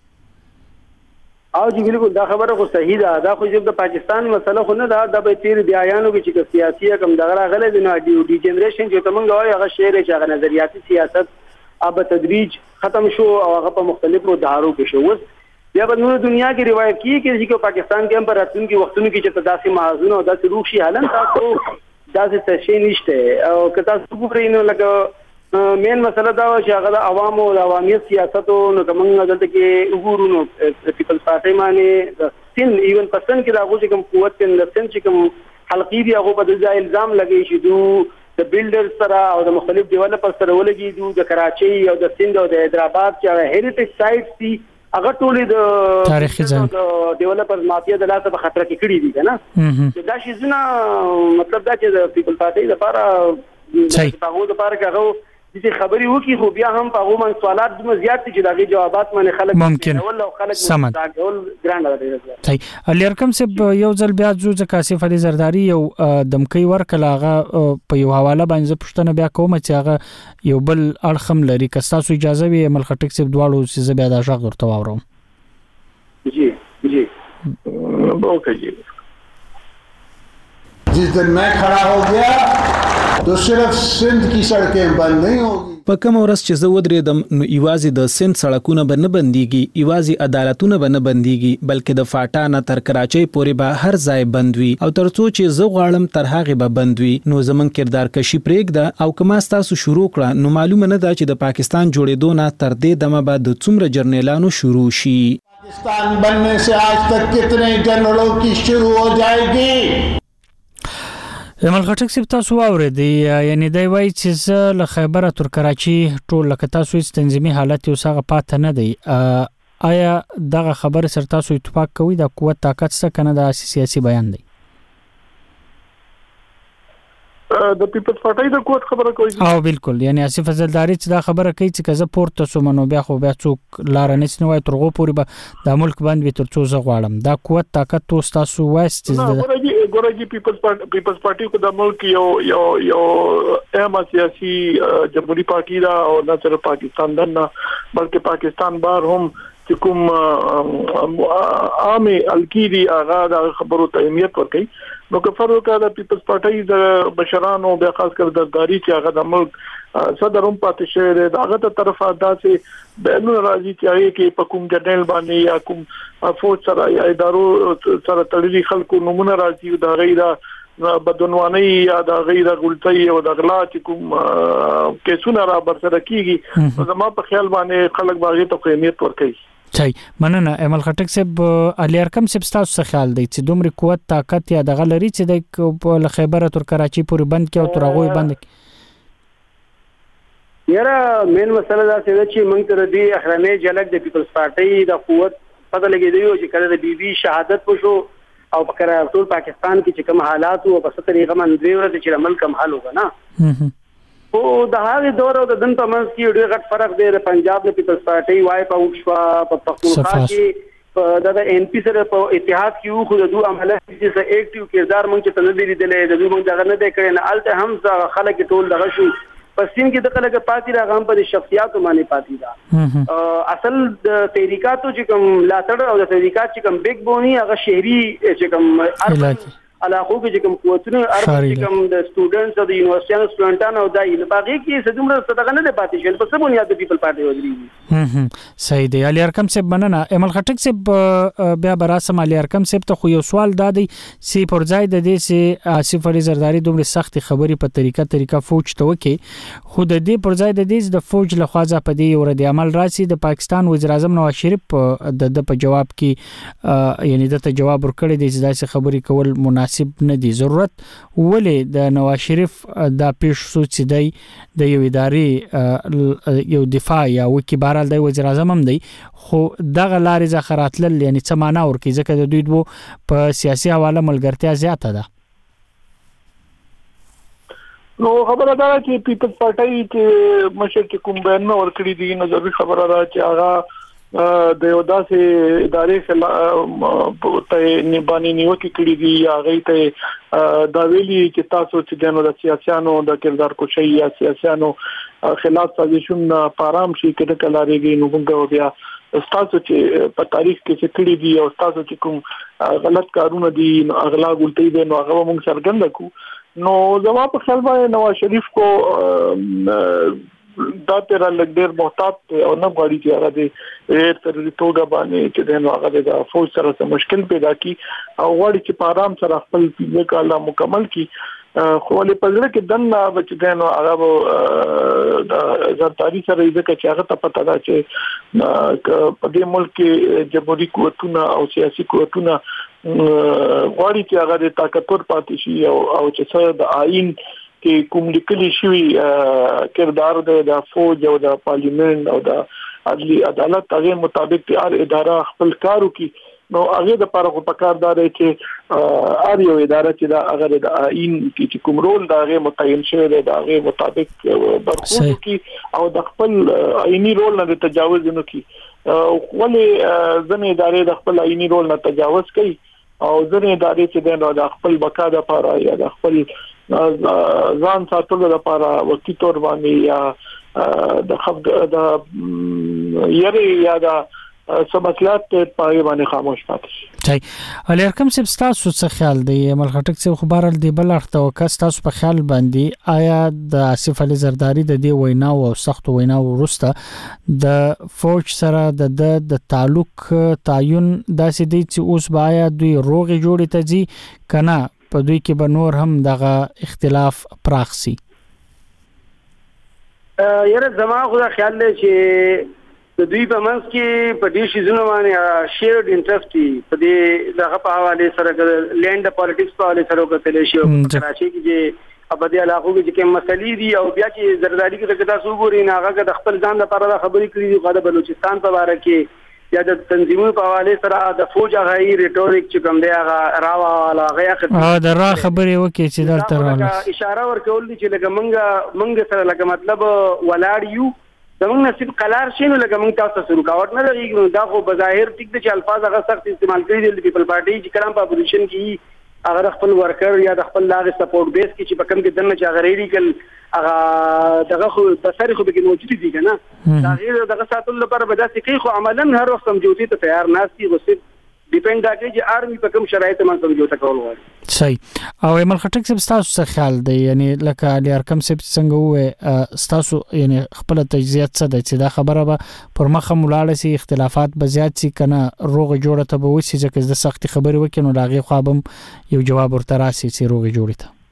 او جی بالکل دا خبره خو صحیح ده دا خو چې د پاکستان مسله خو نه ده د به تیر بیانو کې چې سیاسي کم دغه غلې د نو ډي جنریشن چې تمنګ وایي هغه شعر چې هغه نظریاتي سیاست اب تدریج ختم شو او هغه په مختلفو دهارو کې شو اوس بیا په نور دنیا کې روایت کیږي چې پاکستان کې هم پر راتلونکي وختونو کې چې تداسي محاذونه او داسې روشي حالن تاسو داسې څه نشته او که تاسو وګورئ لکه مین مسله دا چې هغه د عوامو او عوامیت سیاستو نو کومه دلته کې وګورو نو پیپلز پارټي باندې سین ایون پسند کې دا غوږی کوم قوت کې د سین چې کوم حلقې دی هغه په دغه الزام لګی شي د بیلډر سره او د مختلف ډیولپر سره ولګي د کراچي او د سند او د حیدرآباد چې هریټیج سایټس دي هغه ټولې د تاریخي ځای د ډیولپر مافیا د لاسه په خطر کې کړی دي کنه دا شي زنه مطلب دا چې د پیپل پارټي لپاره هغه د لپاره هغه دې خبري وکي خو بیا هم په غومن سوالات د زیات چې دغه جوابات باندې خلک ممکن سمون ګرانډ دی صحیح علي ارقم سب یو ځل بیا ځو کاسف علي زرداری یو دمکي ورکلاغه په یو حواله باندې پښتنه بیا کوم چې هغه یو بل اړخم لري که تاسو اجازه وي عمل خټک سب دواړو چې بیا دا شغ ورته واورم جی اوکے جی जिस दिन मैं खड़ा हो गया तो सिर्फ सिंध की सड़कें बंद नहीं होगी په کوم ورځ چې زه ودرېدم نو ایوازي د سند سړکونه به نه بنديږي ایوازي عدالتونه به نه بنديږي بلکې د فاټا نه تر کراچۍ پورې به هر ځای بند وي او ترڅو چې زه غواړم تر هغه به بند وي نو زمون کردار کشي پرېږده او کما تاسو شروع کړه نو معلومه نه ده چې د پاکستان جوړېدو نه تر دې دمه به د څومره جرنیلانو شروع شي पाकिस्तान बनने से आज तक कितने जनरलों की शुरू हो जाएगी عمل خټک سپ تاسو واورېدی یعنی دی وای چې زه له خیبره تر کراچي ټول لکه تاسو تنظیمي حالت یو څنګه پات نه دی آیا دغه خبره سره تاسو اتفاق کوي د قوت طاقت څخه کنه د سیاسي بیان دی د پیپلز پارټي د قوت خبره کوي او بالکل یعنی اسف فضلداري چې دا خبره کوي چې کزه پورته سومنو بیا خو بیا څوک لار نه سنوي ترغو پوری به د ملک باندې تر څو زه غواړم دا قوت طاقت تاسو وایست ګورګي پیپلز پارټي کو د ملک یو اهم سیاسي جمهوریت پارټي دا او نه صرف پاکستان دنه بلکې پاکستان بار هم چې کوم عامه الکيري هغه د خبرو ته اهمیت ورکړي نو که فرض وکړه د پیپلز پارټي د بشرانو بیا خاص کر د داری چې هغه د ملک صدر هم پاتې شوی دی دغه ته طرفه داسې بینو راځي چې هغه کې په کوم جنرال باندې یا کوم فوج سره یا ادارو سره تړلي خلکو نمونه راځي دا غیره بدونوانی یا دا غیره غلطي او د غلا چې کوم کیسونه را برسره کیږي زما په خیال باندې خلک باغې ته اهمیت ورکړي چای مننه عمل خټک سب علي ارقم سب تاسو څه خیال دی چې دومره قوت طاقت یا دغه لري چې د خیبره تر کراچي پورې بند کې او تر هغه بند یاره مین مسله دا چې موږ تر دې اخرنه جلک د پیپلز پارټي د قوت پته لګیدو چې کله د بي شهادت وشو او په ټول پاکستان کې چې کوم حالات او په ستري غمن دوی ورته چې عمل کم حل وګا نه او د هغه دور او د دن په منځ کې ډېر غټ فرق دی د پنجاب د پیپلز پارټي وای په اوښوا په پښتونخوا کې د ان پی سره په اتحاد کې خو د دوه عمله چې اکټیو کردار مونږ ته نه دی لیدلې د دوه مونږ دغه نه دی کړی نه الته هم خلک ټول دغه شو پسین کې د کله پاتې راغام په شخصیاتو باندې پاتې دا اصل د تحریکاتو چې کوم لاتړ او د تحریکات چې کوم بیگ بونی هغه شهري چې کوم علاقو کې چې کوم قوتونه چې کوم د سټوډنټس او د یونیورسيانو سټوډنټانو او د باقي کې سدومره ستغه نه پاتې شول په سمون یاد د پیپل پارټي ودرېږي صحیح دی. علي ارکم صاحب مننه. امل خټک صاحب بیا براسم علي ارکم صاحب ته خو یو سوال دادی سی پر ځای د دې سي آصف علي زرداری دومره سخت خبري په طریقه فوج ته وکي خو د دې پر ځای د دې د فوج له خوا په دې ورته عمل راسي د پاکستان وزیر اعظم نواز شریف د په جواب کې یعنی د ته جواب ورکړی دی چې داسې خبري کول مناسب نه دي. ضرورت ولې د نواز شریف د پیش سوچ دی د یو اداري یو دفاع یا وکي بهرال د وزیر اعظم هم دی خو دغه لارې ذخرات لل یعنی څه معنا ورکي ځکه د دوی په سیاسي حواله ملګرتیا زیاته ده. نو خبره ده چې پیپل پارټي چې مشر کې کوم بیان ورکړي دي نو ضروري خبره ده چې هغه د یو داسې ادارې ته نیبانی نیوکه کړې دي یا غي ته دا ویلي چې تاسو چې دنو د سیاسيانو د کردار کوشي یا سیاسيانو خلاف سازشونه پارام شي کړه کلاریږي نو موږ بیا تاسو چې په تاریخ کې چې کړی دي او تاسو چې کوم غلط کارونه دي نو اغلا ګولتي دي نو هغه موږ څرګند کو. نو جواب په خپل باندې نواز شریف کو دا تر لګډر محتاط او نه غواړي چې هغه د تر توګه باندې چې د هغه د فوج سره مشکل پیدا کی او غواړي چې په آرام سره خپل پیژه کاله مکمل کی خو له پزړه کې دنه بچ دنه هغه د زرتاری سره ځکه چې هغه ته پته ده چې په دې ملک کې جمهوریت قوتونه او سیاسي قوتونه غواړي چې هغه د طاقتور پاتې شي او چې سره د آئین کې کوم لیکلي شوی کردار د فوج او د پارلیمنت او د عدالي عدالت هغه مطابق هر اداره خپل کارو کوي نو هغه د لپاره په کار دار چې هر یو اداره چې د هغه د آئین کې کوم رول دا هغه متعین شوی دی دا هغه مطابق برخورد کوي او د خپل آئینی رول نه تجاوز نه کوي ولې ځنې ادارې د خپل آئینی رول نه تجاوز کوي او ځنې ادارې چې د خپل بقا لپاره یا د خپل ځان ساتلو لپاره وقتی تور باندې یا د خفض د یری یا د سبسلات په پای باندې خاموش پاتې شي. علي ارکم صاحب تاسو څه خیال دی عمل خټک صاحب خبرال دی بل اړه وکاس تاسو په خیال باندې آیا د آصف علي زرداری د دې وینا او سخت وینا ورسته د فوج سره د تعلق تعین داسې دی چې اوس بایا دوی روغي جوړی ته ځي کنه په دوی کې به نور هم دغه اختلاف پراخ سي. یاره زما خو خیال دی چې د دوی په منځ کې په دې شیزونو باندې شیرډ انټرست په دې دغه په حواله سره لینډ پالیټکس په حواله سره وکړل شي او کراچي کې چې په دې علاقو کې چې مسلې دي او بیا چې زرداری کې تاسو ګورئ نه هغه د خپل ځان لپاره خبرې کړې دي غواړي بلوچستان په اړه کې یا د تنظیمونو په حواله سره د فوج هغه ریټوریک چې کوم دی هغه راوا هغه د را خبرې وکړي چې دلته راغله اشاره ورکول دي چې لکه منګ سره لکه مطلب ولاړ یو زمونږ نصیب قلار شي نو لکه موږ تاسو سره رکاوټ نه لري دا خو بظاهر ټیک دي چې الفاظ هغه سخت استعمال کړي دي پیپل پارټي چې کلام په اپوزیشن کې هغه خپل ورکر یا د خپل لاغ سپورټ بیس کې چې په کوم کې دنه چې هغه ریډیکل هغه دغه خو بصری خو به موجود دي کنه دا غیر دغه ساتل لپاره به داسې کوي خو عملاً هر وخت سمجوتي ته تیار ناشتي غوسه ډیپند دا کوي چې آرمي په کوم شرایطو باندې سمجوته کول غواړي. صحیح. او ایمل خټک صاحب تاسو څه خیال دی یعنی لکه علي ارکم صاحب څنګه وې تاسو یعنی خپل تجزیات څه د چې دا خبره به پر مخه ملاړه سي اختلافات به زیات سي کنه روغه جوړه ته به وسی ځکه د سختي خبرې وکړو لاغي خوابم یو جواب ورته راسي چې روغه جوړه ته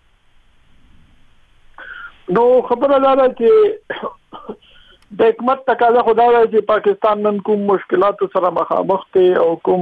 نو خبره دا ده چې د حکومت تقاضا خدا ده چې پاکستان نن کوم مشکلات سره مخامخ ته او کوم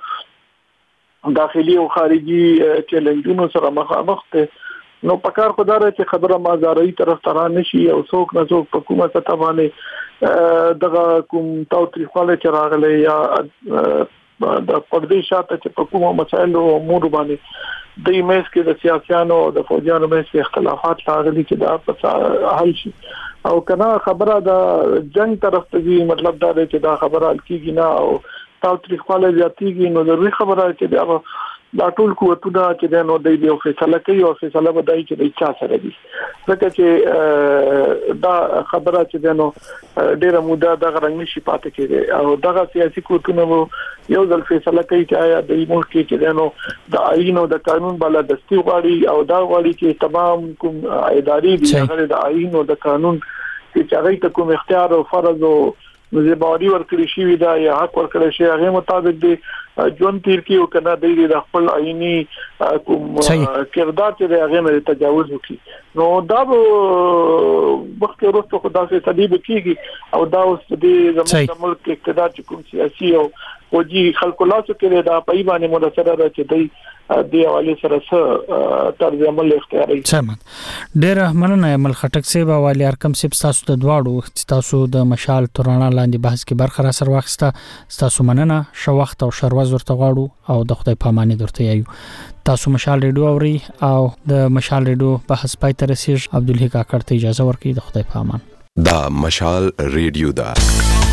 داخلي او خارجي چیلنجونو سره مخامخ ته نو پکار خدا ده چې خبره مازاري طرف ته نشي او څوک نه څوک په کومه سطح باندې دغه کوم تاوتریخواله چراغله یا د پردې شاته چې په کومه مسایل او امور باندې د ایمس کې د سیاسيانو او د فوجانو مې اختلافات راغلي چې دا په حل شي او کنه خبره د جنگ طرف ته دی مطلب دا دی چې دا خبره کیږي نه او تاوتریخواله زیاتیږي نو ضروري خبره چې دا دا ټول قوتونه چې د نو د یو فیصله کوي او فیصله ودای چې د چا سره دي ځکه چې دا خبره چې د نو ډیره موده د غرنګ نشي پاتې کېږي او دغه سیاسي قوتونه یو ځل فیصله کوي چې آیا د ملک کې چې د نو د آئین او د قانون بالادستي غواړي او دا غواړي چې تمام کوم اداري دي هغه د آئین او د قانون چې هغه ته کوم اختیار او فرض او مزباری ورکړی شي دا یا حق ورکړی شي هغه مطابق دی جون تیر کې او کنه د خپل آئینی کوم کردار چې هغه نه تجاوز وکړي نو دا وخت وروسته خدای سي تدبیر کیږي او دا اوس د زموږ ملک اقتدار چې کوم سیاسي او وجي خلکو لاسو کې دا په ایبانه مدثره را چې دی د حواله سره سره طرز عمل اختیاري سمت ډېر مننه عمل خټک سی با والی ارکم سی تاسو د دواړو تاسو د مشال ترانه لاندې بحث کې برخه را سر واخسته تاسو مننه شو وخت او شرواز ورته غواړو او د خدای پاماني درته یایو تاسو مشال ریډیو اوري او د مشال ریډیو بحث پای ته رسیږي عبدالحی کاکړ ته اجازه ورکړئ د خدای پامان دا مشال ریډیو دا